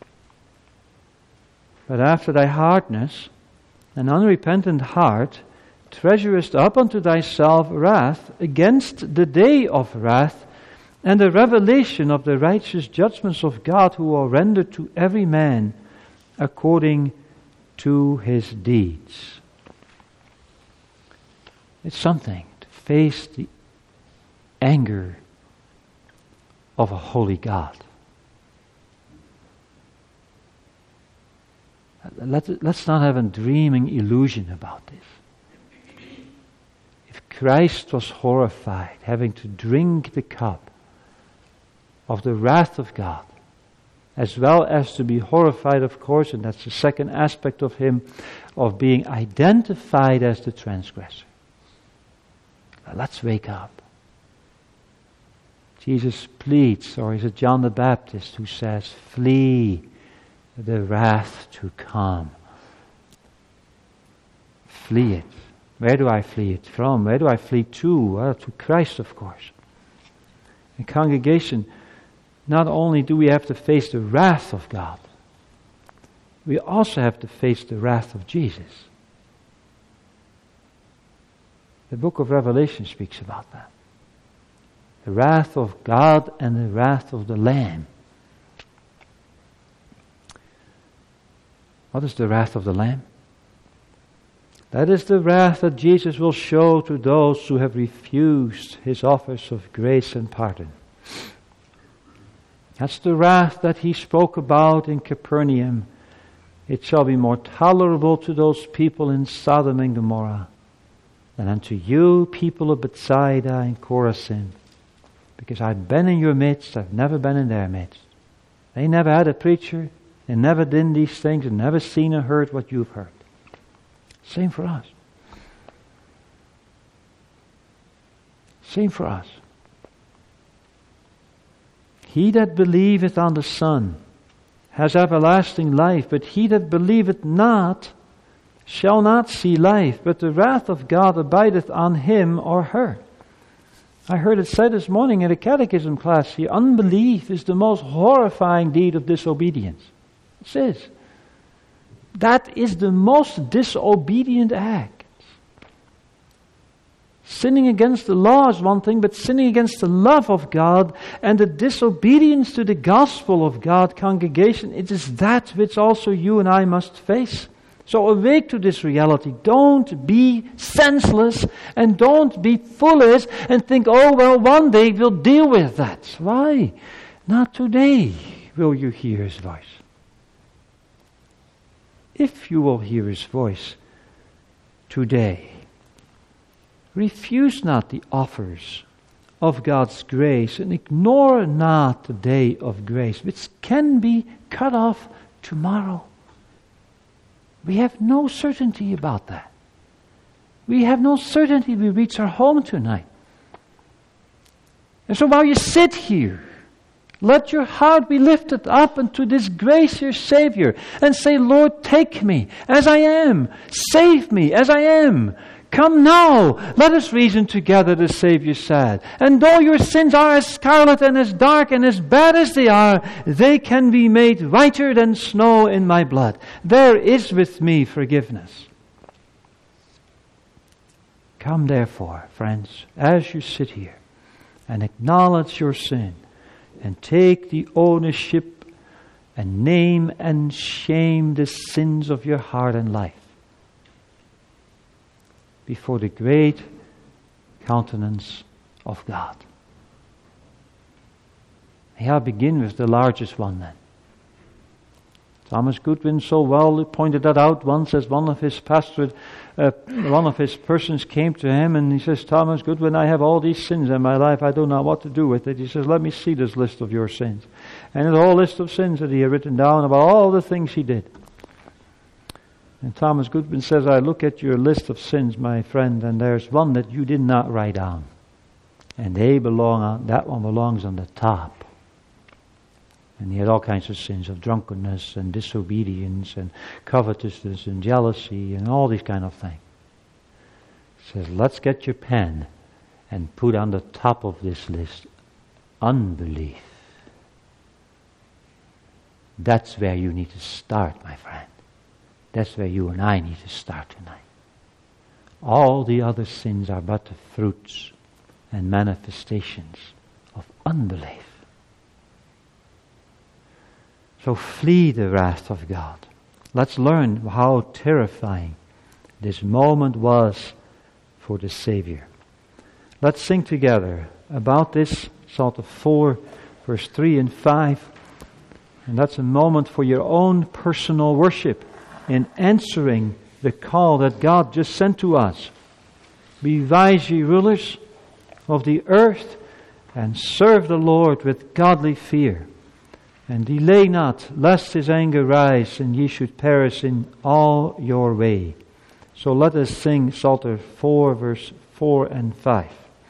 But after thy hardness, an unrepentant heart, treasurest up unto thyself wrath against the day of wrath, and the revelation of the righteous judgments of God, who will render to every man according to his deeds." It's something to face the anger of a holy God. Let's not have a dreaming illusion about this. If Christ was horrified having to drink the cup of the wrath of God, as well as to be horrified, of course, and that's the second aspect of Him, of being identified as the transgressor. Let's wake up. Jesus pleads, or is it John the Baptist who says, "Flee the wrath to come." Flee it. Where do I flee it from? Where do I flee to? Well, to Christ, of course. In congregation, not only do we have to face the wrath of God, we also have to face the wrath of Jesus. The book of Revelation speaks about that. The wrath of God and the wrath of the Lamb. What is the wrath of the Lamb? That is the wrath that Jesus will show to those who have refused His offers of grace and pardon. That's the wrath that He spoke about in Capernaum. "It shall be more tolerable to those people in Sodom and Gomorrah than unto you, people of Bethsaida and Chorazin. Because I've been in your midst, I've never been in their midst." They never had a preacher, they never did these things, and never seen or heard what you've heard. Same for us. Same for us. "He that believeth on the Son has everlasting life, but he that believeth not shall not see life, but the wrath of God abideth on him or her." I heard it said this morning in a catechism class here, unbelief is the most horrifying deed of disobedience. It says, that is the most disobedient act. Sinning against the law is one thing, but sinning against the love of God and the disobedience to the gospel of God, congregation, it is that which also you and I must face. So awake to this reality. Don't be senseless and don't be foolish and think, "Oh, well, one day we'll deal with that." Why? Not today will you hear His voice. If you will hear His voice today, refuse not the offers of God's grace and ignore not the day of grace, which can be cut off tomorrow. We have no certainty about that. We have no certainty we reach our home tonight. And so while you sit here, let your heart be lifted up unto this gracious Savior and say, "Lord, take me as I am. Save me as I am. Come now, let us reason together," the Savior said. "And though your sins are as scarlet and as dark and as bad as they are, they can be made whiter than snow in my blood. There is with me forgiveness." Come therefore, friends, as you sit here and acknowledge your sin and take the ownership and name and shame the sins of your heart and life before the great countenance of God. I'll begin with the largest one then. Thomas Goodwin so well pointed that out once as one of his persons came to him and he says, Thomas Goodwin, I have all these sins in my life. I don't know what to do with it. He says, let me see this list of your sins. And it's a whole list of sins that he had written down about all the things he did. And Thomas Goodwin says, I look at your list of sins, my friend, and there's one that you did not write down. And that one belongs on the top. And he had all kinds of sins of drunkenness and disobedience and covetousness and jealousy and all these kind of things. He says, let's get your pen and put on the top of this list unbelief. That's where you need to start, my friend. That's where you and I need to start tonight. All the other sins are but the fruits and manifestations of unbelief. So flee the wrath of God. Let's learn how terrifying this moment was for the Savior. Let's sing together about this, Psalm 4, verse 3 and 5. And that's a moment for your own personal worship in answering the call that God just sent to us. Be wise, ye rulers of the earth, and serve the Lord with godly fear. And delay not, lest his anger rise, and ye should perish in all your way. So let us sing Psalter 4, verse 4 and 5.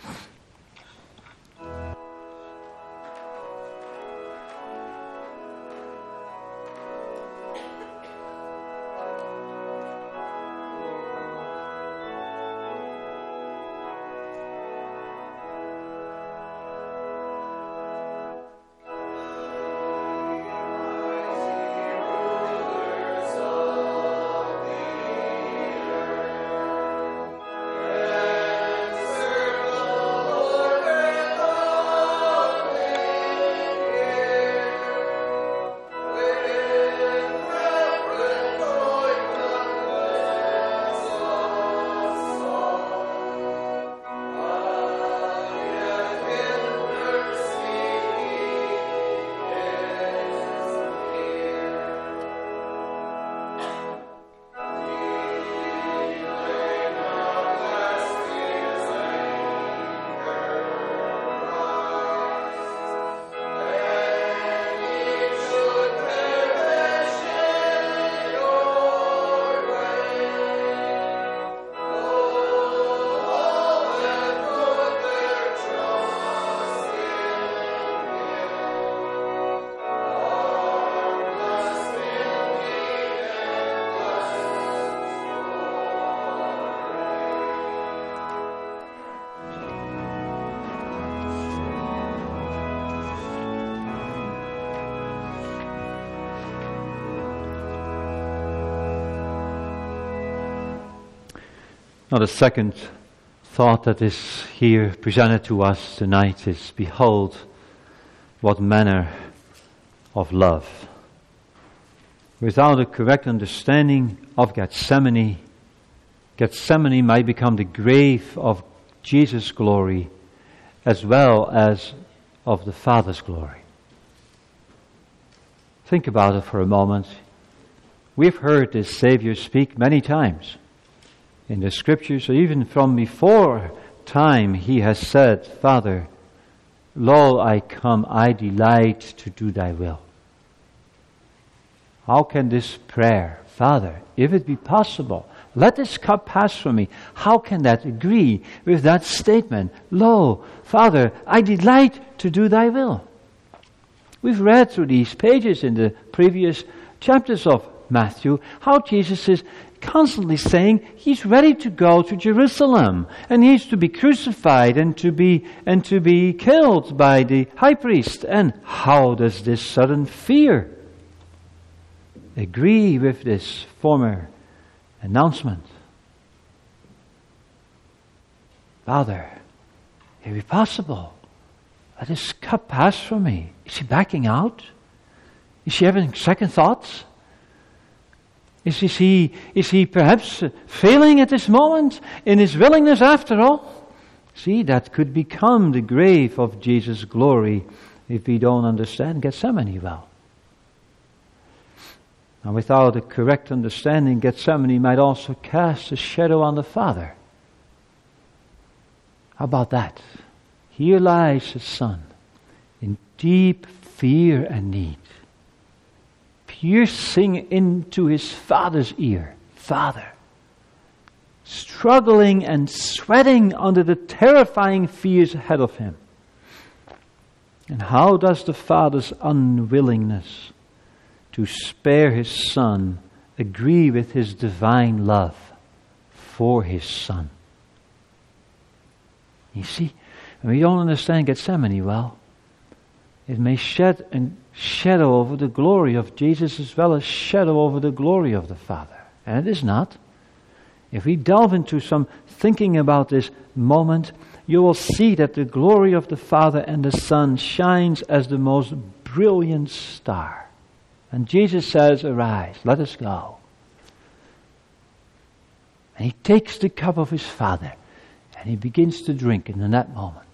Now the second thought that is here presented to us tonight is, behold, what manner of love. Without a correct understanding of Gethsemane, Gethsemane might become the grave of Jesus' glory as well as of the Father's glory. Think about it for a moment. We've heard this Savior speak many times in the Scriptures, even from before time. He has said, Father, lo, I come, I delight to do thy will. How can this prayer, Father, if it be possible, let this cup pass from me, how can that agree with that statement, lo, Father, I delight to do thy will? We've read through these pages in the previous chapters of Matthew how Jesus is constantly saying he's ready to go to Jerusalem and he's to be crucified and to be killed by the high priest. And how does this sudden fear agree with this former announcement? Father, if it be possible, let this cup pass from me. Is he backing out? Is he having second thoughts? Is he perhaps failing at this moment in his willingness after all? See, that could become the grave of Jesus' glory if we don't understand Gethsemane well. And without a correct understanding, Gethsemane might also cast a shadow on the Father. How about that? Here lies his Son in deep fear and need, piercing into his Father's ear. Father. Struggling and sweating under the terrifying fears ahead of him. And how does the Father's unwillingness to spare his Son agree with his divine love for his Son? You see, when we don't understand Gethsemane well, it may shed a shadow over the glory of Jesus as well as shadow over the glory of the Father. And it is not. If we delve into some thinking about this moment, you will see that the glory of the Father and the Son shines as the most brilliant star. And Jesus says, arise, let us go. And he takes the cup of his Father and he begins to drink it in that moment.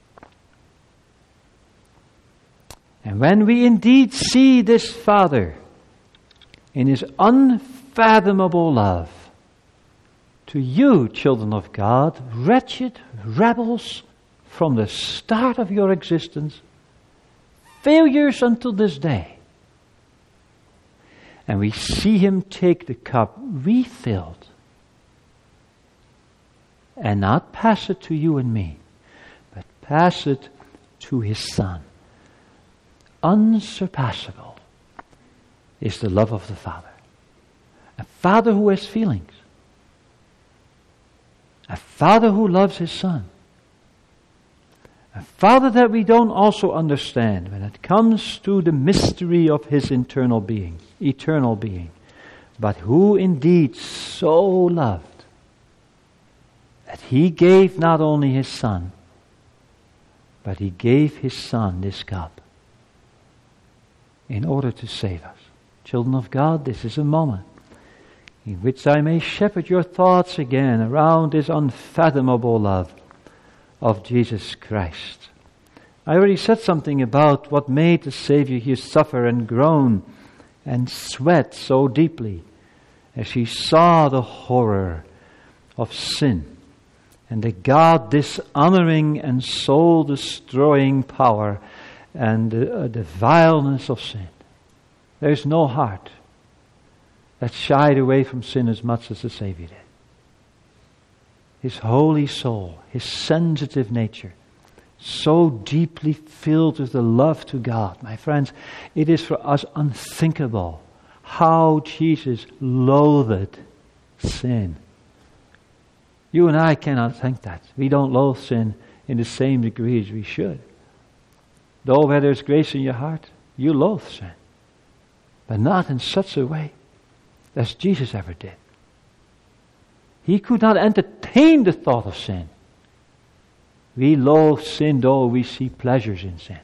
And when we indeed see this Father in his unfathomable love to you, children of God, wretched rebels from the start of your existence, failures until this day, and we see him take the cup refilled and not pass it to you and me, but pass it to his Son. Unsurpassable is the love of the Father. A Father who has feelings. A Father who loves his Son. A Father that we don't also understand when it comes to the mystery of his eternal being, but who indeed so loved that he gave not only his Son, but he gave his Son this cup in order to save us. Children of God, this is a moment in which I may shepherd your thoughts again around this unfathomable love of Jesus Christ. I already said something about what made the Savior here suffer and groan and sweat so deeply as he saw the horror of sin and the God dishonoring and soul destroying power and the vileness of sin. There's no heart that shied away from sin as much as the Savior did. His holy soul, his sensitive nature, so deeply filled with the love to God. My friends, it is for us unthinkable how Jesus loathed sin. You and I cannot think that. We don't loathe sin in the same degree as we should. Though where there's grace in your heart, you loathe sin. But not in such a way as Jesus ever did. He could not entertain the thought of sin. We loathe sin though we see pleasures in sin.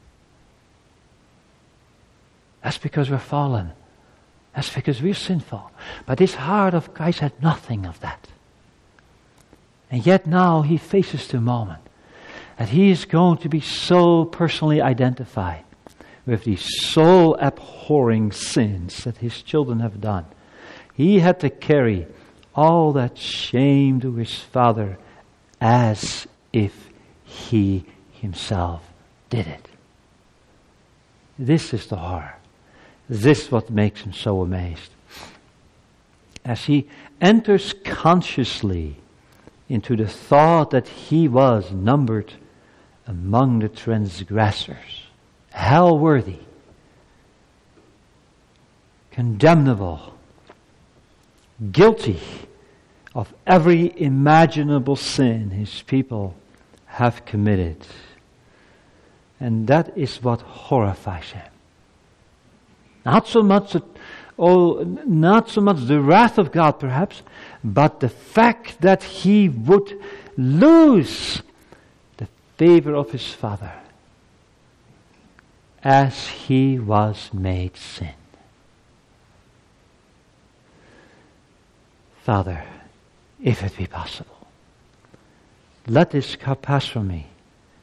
That's because we're fallen. That's because we're sinful. But this heart of Christ had nothing of that. And yet now he faces the moment that he is going to be so personally identified with these soul abhorring sins that his children have done. He had to carry all that shame to his Father as if he himself did it. This is the horror. This is what makes him so amazed. As he enters consciously into the thought that he was numbered among the transgressors, hell-worthy, condemnable, guilty of every imaginable sin his people have committed. And that is what horrifies him. Not so much the wrath of God perhaps, but the fact that he would lose the favor of his Father as he was made sin. Father, if it be possible, let this cup pass from me,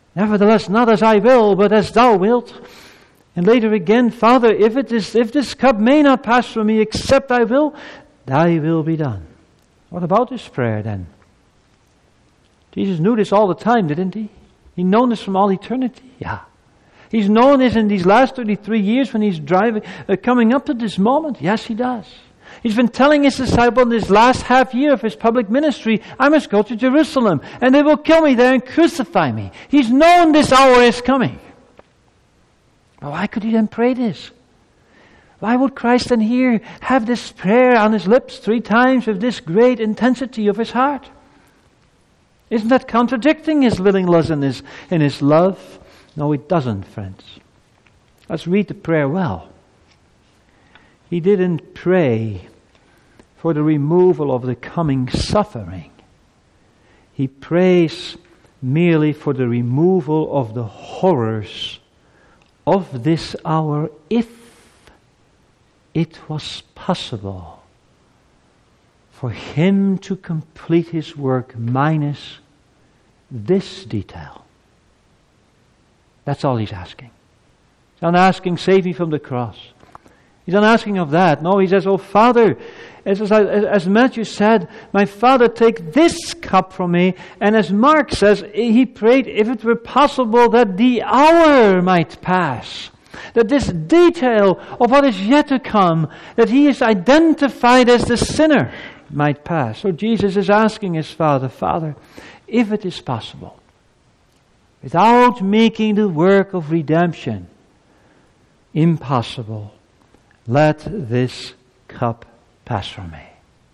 Nevertheless, not as I will, but as thou wilt. And later again, Father, if this cup may not pass from me except thy will be done. What about this prayer then? Jesus knew this all the time, didn't he? He known this from all eternity. Yeah. He's known this in these last 33 years when he's coming up to this moment. Yes, he does. He's been telling his disciples in this last half year of his public ministry, I must go to Jerusalem, and they will kill me there and crucify me. He's known this hour is coming. Well, why could he then pray this? Why would Christ then here have this prayer on his lips 3 times with this great intensity of his heart? Isn't that contradicting his willingness and his love? No, it doesn't, friends. Let's read the prayer well. He didn't pray for the removal of the coming suffering. He prays merely for the removal of the horrors of this hour, if it was possible for him to complete his work minus this detail. That's all he's asking. He's not asking, save me from the cross. He's not asking of that. No, he says, oh Father, as Matthew said, my Father, take this cup from me. And as Mark says, he prayed, if it were possible, that the hour might pass. That this detail of what is yet to come, that he is identified as the sinner, might pass. So Jesus is asking his Father, Father, if it is possible, without making the work of redemption impossible, let this cup pass from me.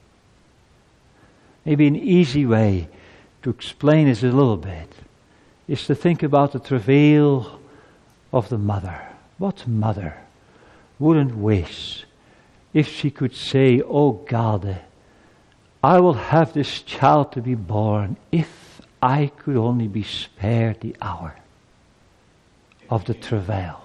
Maybe an easy way to explain this a little bit is to think about the travail of the mother. What mother wouldn't wish if she could say, oh God, I will have this child to be born if I could only be spared the hour of the travail.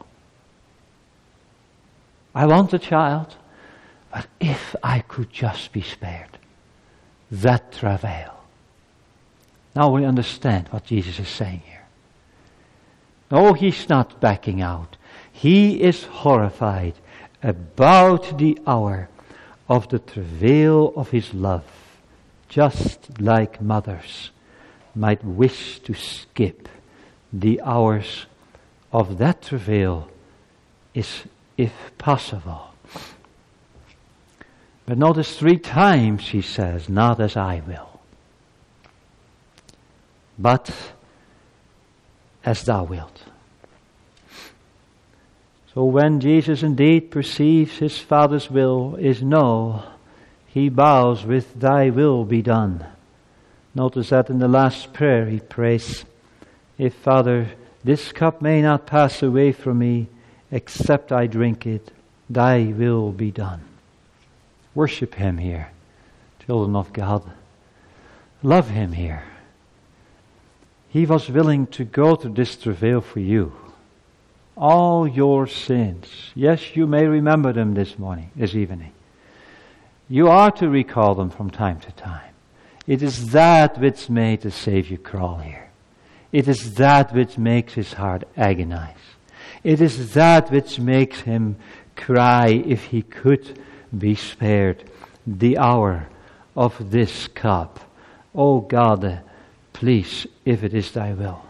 I want a child, but if I could just be spared that travail. Now we understand what Jesus is saying here. No, he's not backing out. He is horrified about the hour of the travail of his love, just like mothers might wish to skip the hours of that travail, is if possible. But notice 3 times he says, not as I will, but as thou wilt. So when Jesus indeed perceives his Father's will is no, he bows with thy will be done. Notice that in the last prayer he prays, if Father, this cup may not pass away from me, except I drink it, thy will be done. Worship him here, children of God. Love him here. He was willing to go to this travail for you. All your sins. Yes, you may remember them this evening. You are to recall them from time to time. It is that which made the Savior crawl here. It is that which makes his heart agonize. It is that which makes him cry if he could be spared the hour of this cup. Oh God, please, if it is thy will.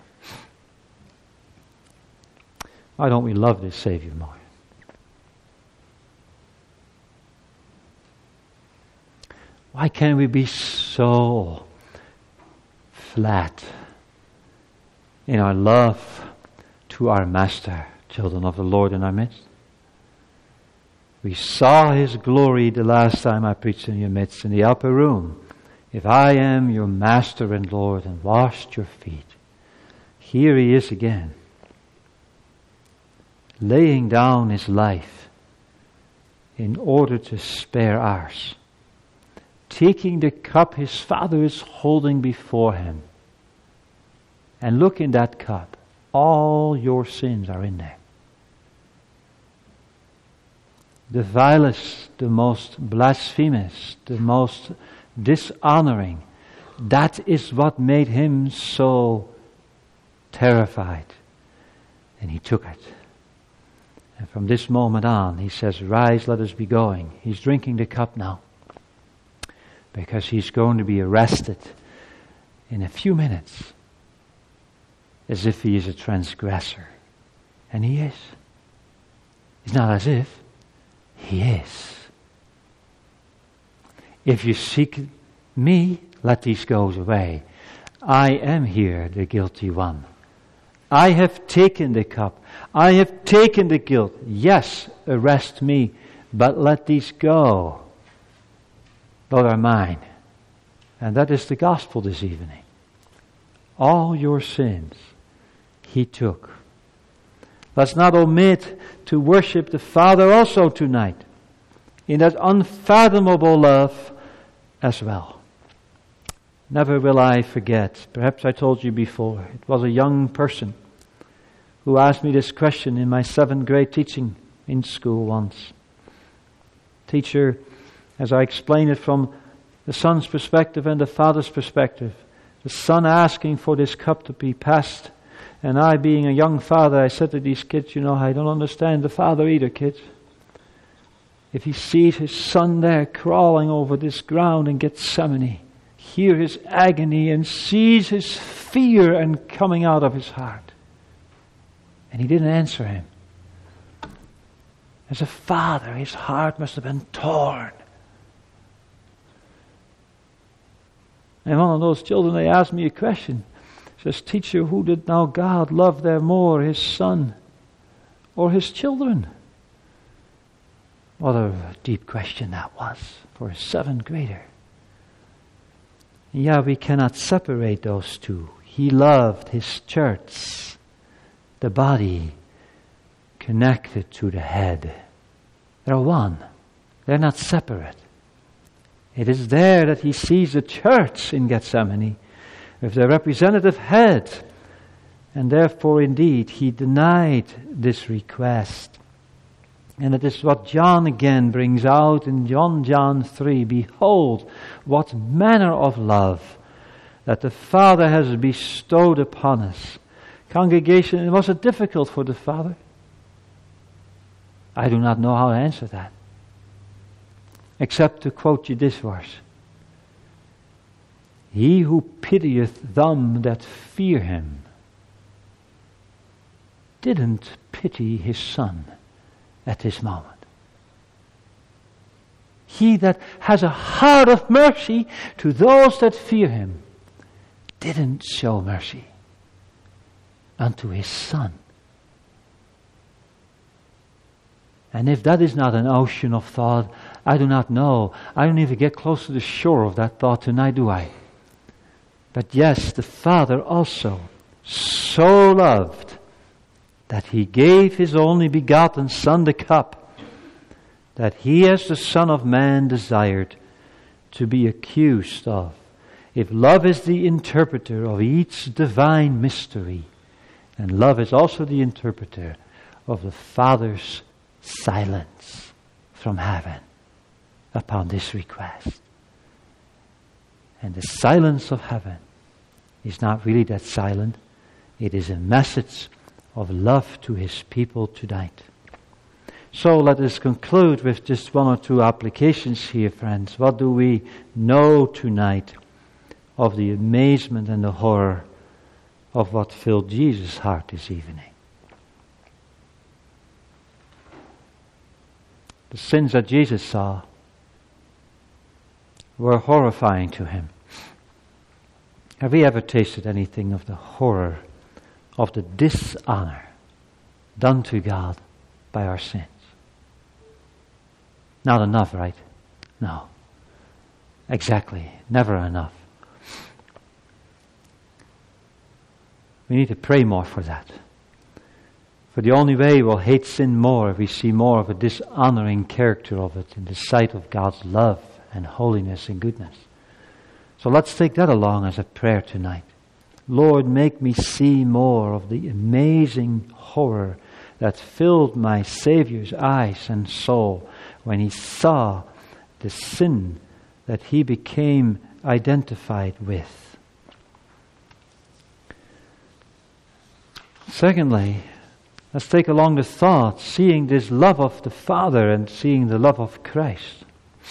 Why don't we love this Savior more? Why can't we be so flat in our love to our Master, children of the Lord in our midst? We saw his glory the last time I preached in your midst in the upper room. If I am your Master and Lord and washed your feet, here he is again, laying down his life in order to spare ours, taking the cup his Father is holding before him. And look in that cup. All your sins are in there. The vilest, the most blasphemous, the most dishonoring. That is what made him so terrified, and he took it. And from this moment on, he says, rise, let us be going. He's drinking the cup now, because he's going to be arrested in a few minutes, as if he is a transgressor. And he is. It's not as if, he is. If you seek me, let these go away. I am here, the guilty one. I have taken the cup. I have taken the guilt. Yes, arrest me, but let these go. Those are mine. And that is the gospel this evening. All your sins he took. Let's not omit to worship the Father also tonight in that unfathomable love as well. Never will I forget, perhaps I told you before, it was a young person who asked me this question in my 7th grade teaching in school once. Teacher, as I explained it from the son's perspective and the father's perspective, the son asking for this cup to be passed, and I being a young father, I said to these kids, I don't understand the father either, kids. If he sees his son there crawling over this ground in Gethsemane, hear his agony and sees his fear and coming out of his heart. And he didn't answer him. As a father, his heart must have been torn. And one of those children, they asked me a question. Says, teacher, who did now God love there more, his son or his children? What a deep question that was for a 7th grader. Yeah, we cannot separate those two. He loved his church, the body connected to the head. They're one. They're not separate. It is there that he sees the church in Gethsemane with the representative head. And therefore, indeed, he denied this request. And it is what John again brings out in John 3. Behold, what manner of love that the Father has bestowed upon us. Congregation, was it difficult for the Father? I do not know how to answer that, except to quote you this verse. He who pitieth them that fear him didn't pity his son at this moment. He that has a heart of mercy to those that fear him didn't show mercy unto his son. And if that is not an ocean of thought, I do not know. I don't even get close to the shore of that thought tonight, do I? But yes, the Father also so loved that he gave his only begotten Son the cup, that he as the Son of Man desired to be accused of. If love is the interpreter of each divine mystery, and love is also the interpreter of the Father's silence from heaven upon this request. And the silence of heaven is not really that silent. It is a message of love to his people tonight. So let us conclude with just one or two applications here, friends. What do we know tonight of the amazement and the horror of what filled Jesus' heart this evening? The sins that Jesus saw were horrifying to him. Have we ever tasted anything of the horror of the dishonor done to God by our sins? Not enough, right? No. Exactly. Never enough. We need to pray more for that. For the only way we'll hate sin more if we see more of a dishonoring character of it in the sight of God's love and holiness and goodness. So let's take that along as a prayer tonight. Lord, make me see more of the amazing horror that filled my Savior's eyes and soul when he saw the sin that he became identified with. Secondly, let's take along the thought, seeing this love of the Father and seeing the love of Christ.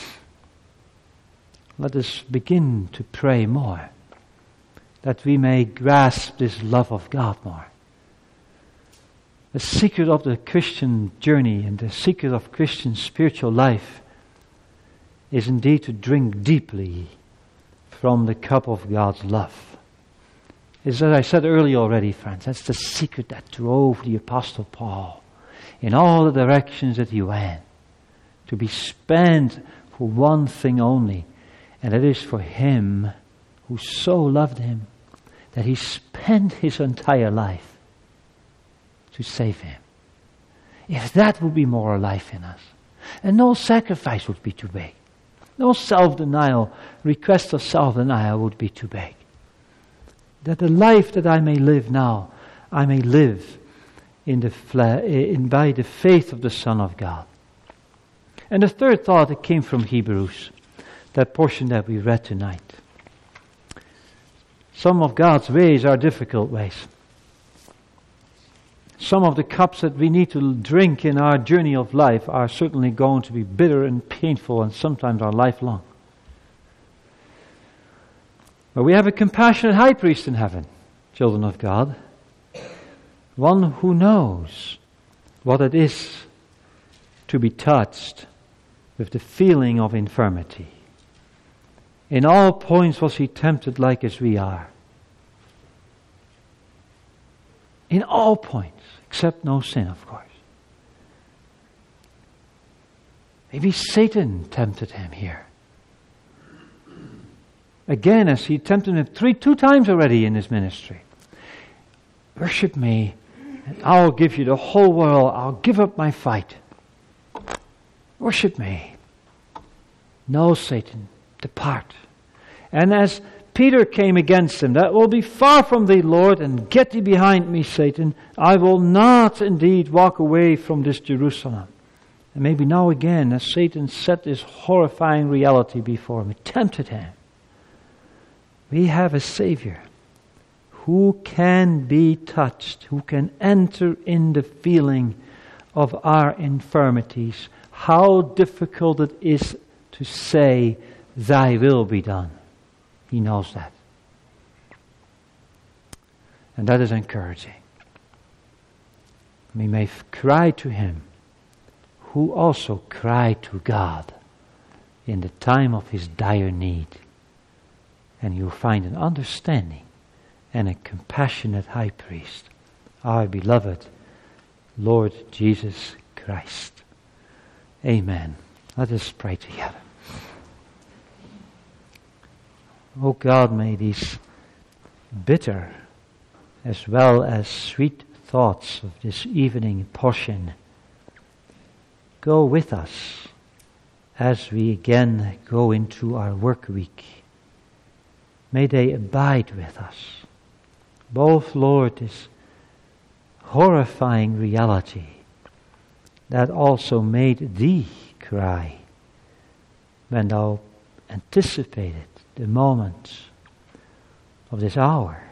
Let us begin to pray more, that we may grasp this love of God more. The secret of the Christian journey and the secret of Christian spiritual life is indeed to drink deeply from the cup of God's love. As I said earlier already, friends, that's the secret that drove the Apostle Paul in all the directions that he went, to be spent for one thing only, and that is for him who so loved him that he spent his entire life to save him. If that would be more life in us, and no sacrifice would be too big, no self-denial, request of self-denial would be too big. That the life that I may live now, I may live by the faith of the Son of God. And the third thought that came from Hebrews, that portion that we read tonight. Some of God's ways are difficult ways. Some of the cups that we need to drink in our journey of life are certainly going to be bitter and painful and sometimes are lifelong. But we have a compassionate high priest in heaven, children of God. One who knows what it is to be touched with the feeling of infirmity. In all points was he tempted like as we are. In all points, except no sin, of course. Maybe Satan tempted him here. Again, as he tempted him two times already in his ministry. Worship me, and I'll give you the whole world. I'll give up my fight. Worship me. No, Satan, depart. And as Peter came against him, that will be far from thee, Lord, and get thee behind me, Satan. I will not indeed walk away from this Jerusalem. And maybe now again, as Satan set this horrifying reality before him, it tempted him. We have a Savior who can be touched, who can enter in the feeling of our infirmities. How difficult it is to say, thy will be done. He knows that. And that is encouraging. We may cry to him who also cried to God in the time of his dire need. And you'll find an understanding and a compassionate high priest, our beloved Lord Jesus Christ. Amen. Let us pray together. Oh God, may these bitter as well as sweet thoughts of this evening portion go with us as we again go into our work week. May they abide with us. Both, Lord, this horrifying reality that also made thee cry when thou anticipated the moment of this hour.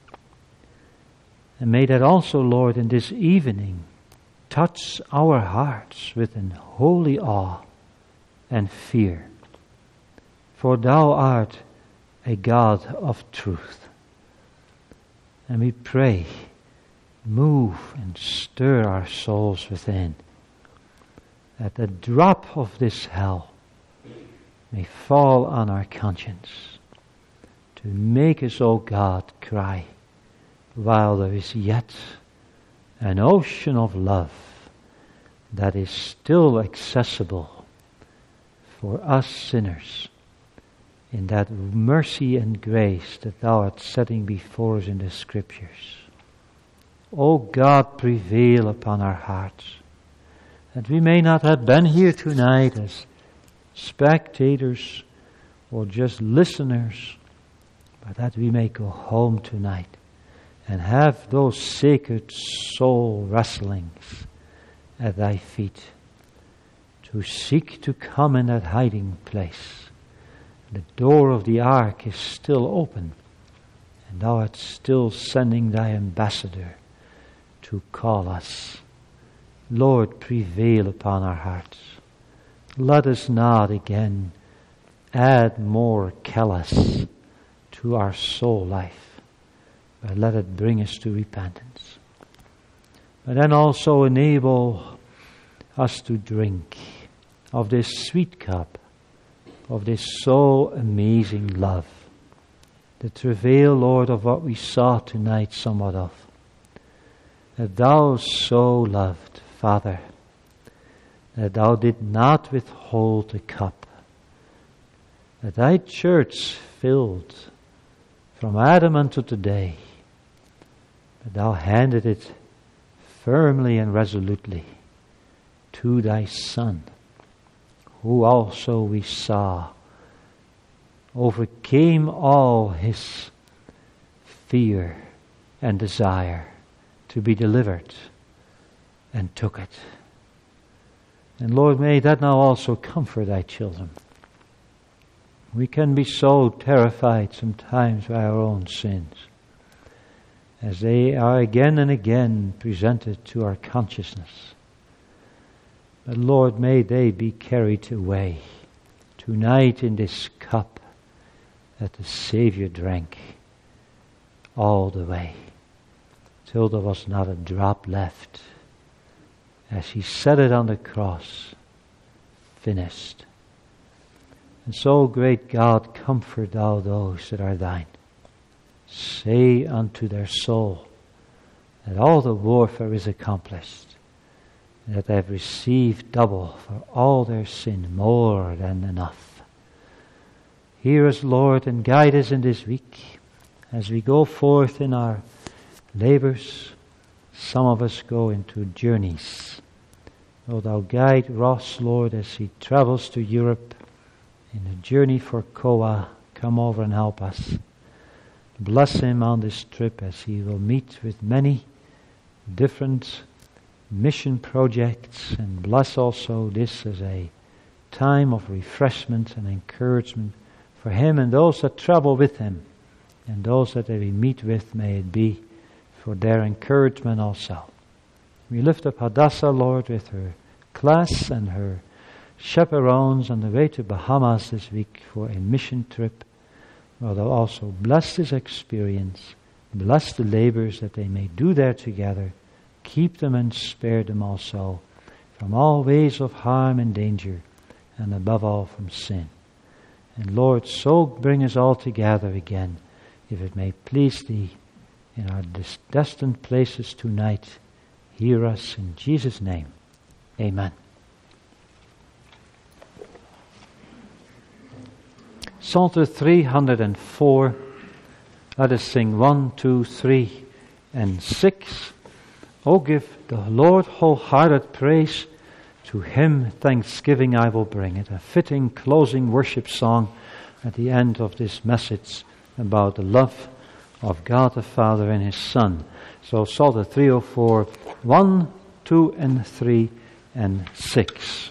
And may that also, Lord, in this evening touch our hearts with an holy awe and fear. For thou art a God of truth. And we pray, move and stir our souls within, that the drop of this hell may fall on our conscience, to make us, O God, cry, while there is yet an ocean of love that is still accessible for us sinners, in that mercy and grace that thou art setting before us in the Scriptures. O God, prevail upon our hearts, that we may not have been here tonight as spectators or just listeners, but that we may go home tonight and have those sacred soul wrestlings at thy feet, to seek to come in that hiding place. The door of the ark is still open, and thou art still sending thy ambassador to call us. Lord, prevail upon our hearts. Let us not again add more callous to our soul life, but let it bring us to repentance. But then also enable us to drink of this sweet cup, of this so amazing love. The travail, Lord, of what we saw tonight somewhat of. That Thou so loved, Father, that Thou did not withhold the cup, that Thy church filled from Adam unto today, that Thou handed it firmly and resolutely to Thy Son, who also we saw overcame all his fear and desire to be delivered, and took it. And Lord, may that now also comfort Thy children. We can be so terrified sometimes by our own sins, as they are again and again presented to our consciousness. But Lord, may they be carried away tonight in this cup that the Savior drank all the way, till there was not a drop left, as He said it on the cross, finished. And so, great God, comfort Thou those that are Thine. Say unto their soul that all the warfare is accomplished, and that they have received double for all their sin, more than enough. Hear us, Lord, and guide us in this week as we go forth in our labors. Some of us go into journeys. O Thou guide Ross, Lord, as he travels to Europe in a journey for COA. Come over and help us. Bless him on this trip as he will meet with many different mission projects, and bless also this as a time of refreshment and encouragement for him and those that travel with him, and those that we meet with, may it be for their encouragement also. We lift up Hadassah, Lord, with her class and her chaperones on the way to Bahamas this week for a mission trip. Lord, Thou also bless this experience. Bless the labors that they may do there together. Keep them and spare them also from all ways of harm and danger, and above all from sin. And Lord, so bring us all together again, if it may please Thee, in our destined places tonight. Hear us in Jesus' name. Amen. Psalter 304. Let us sing 1, 2, 3, and 6. O give the Lord wholehearted praise. To Him thanksgiving I will bring. It a fitting closing worship song at the end of this message about the love of God the Father and His Son. So Psalter 304, 1, 2, and 3, and 6.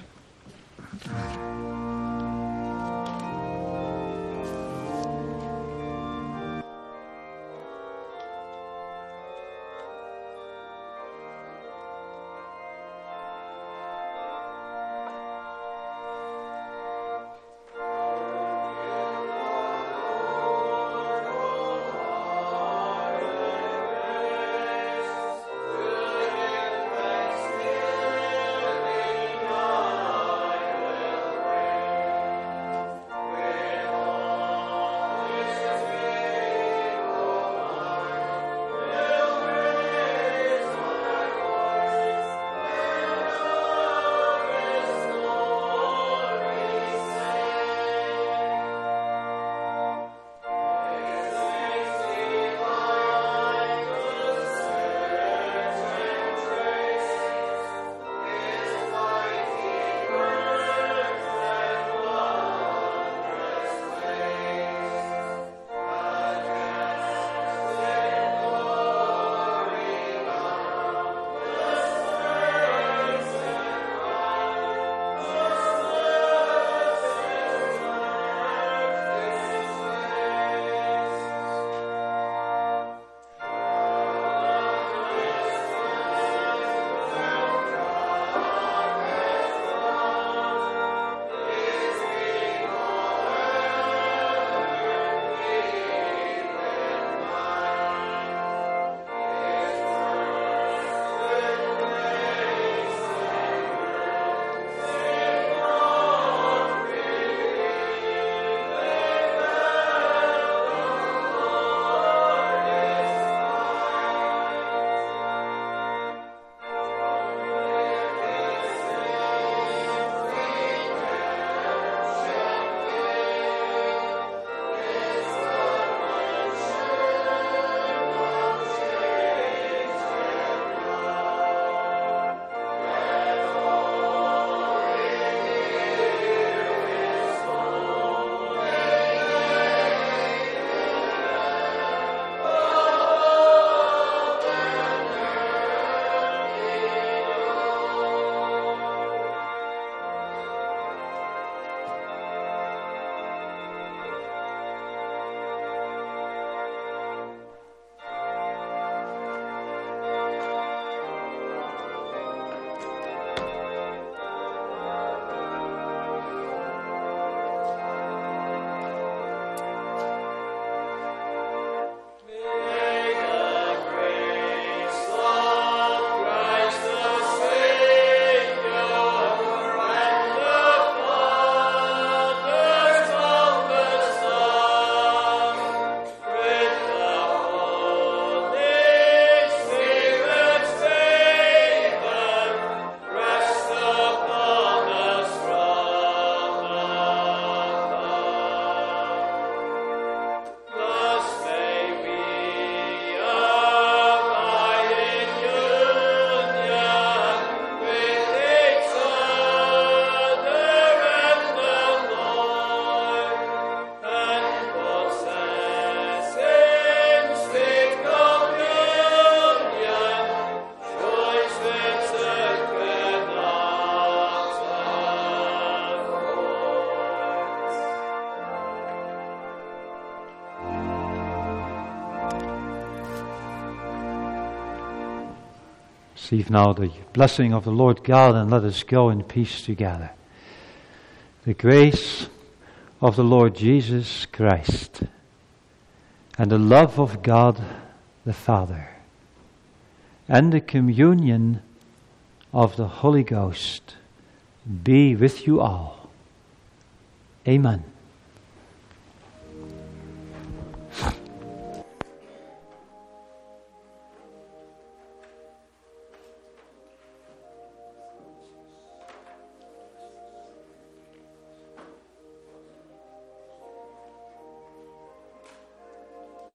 Receive now the blessing of the Lord God, and let us go in peace together. The grace of the Lord Jesus Christ, and the love of God the Father, and the communion of the Holy Ghost be with you all. Amen.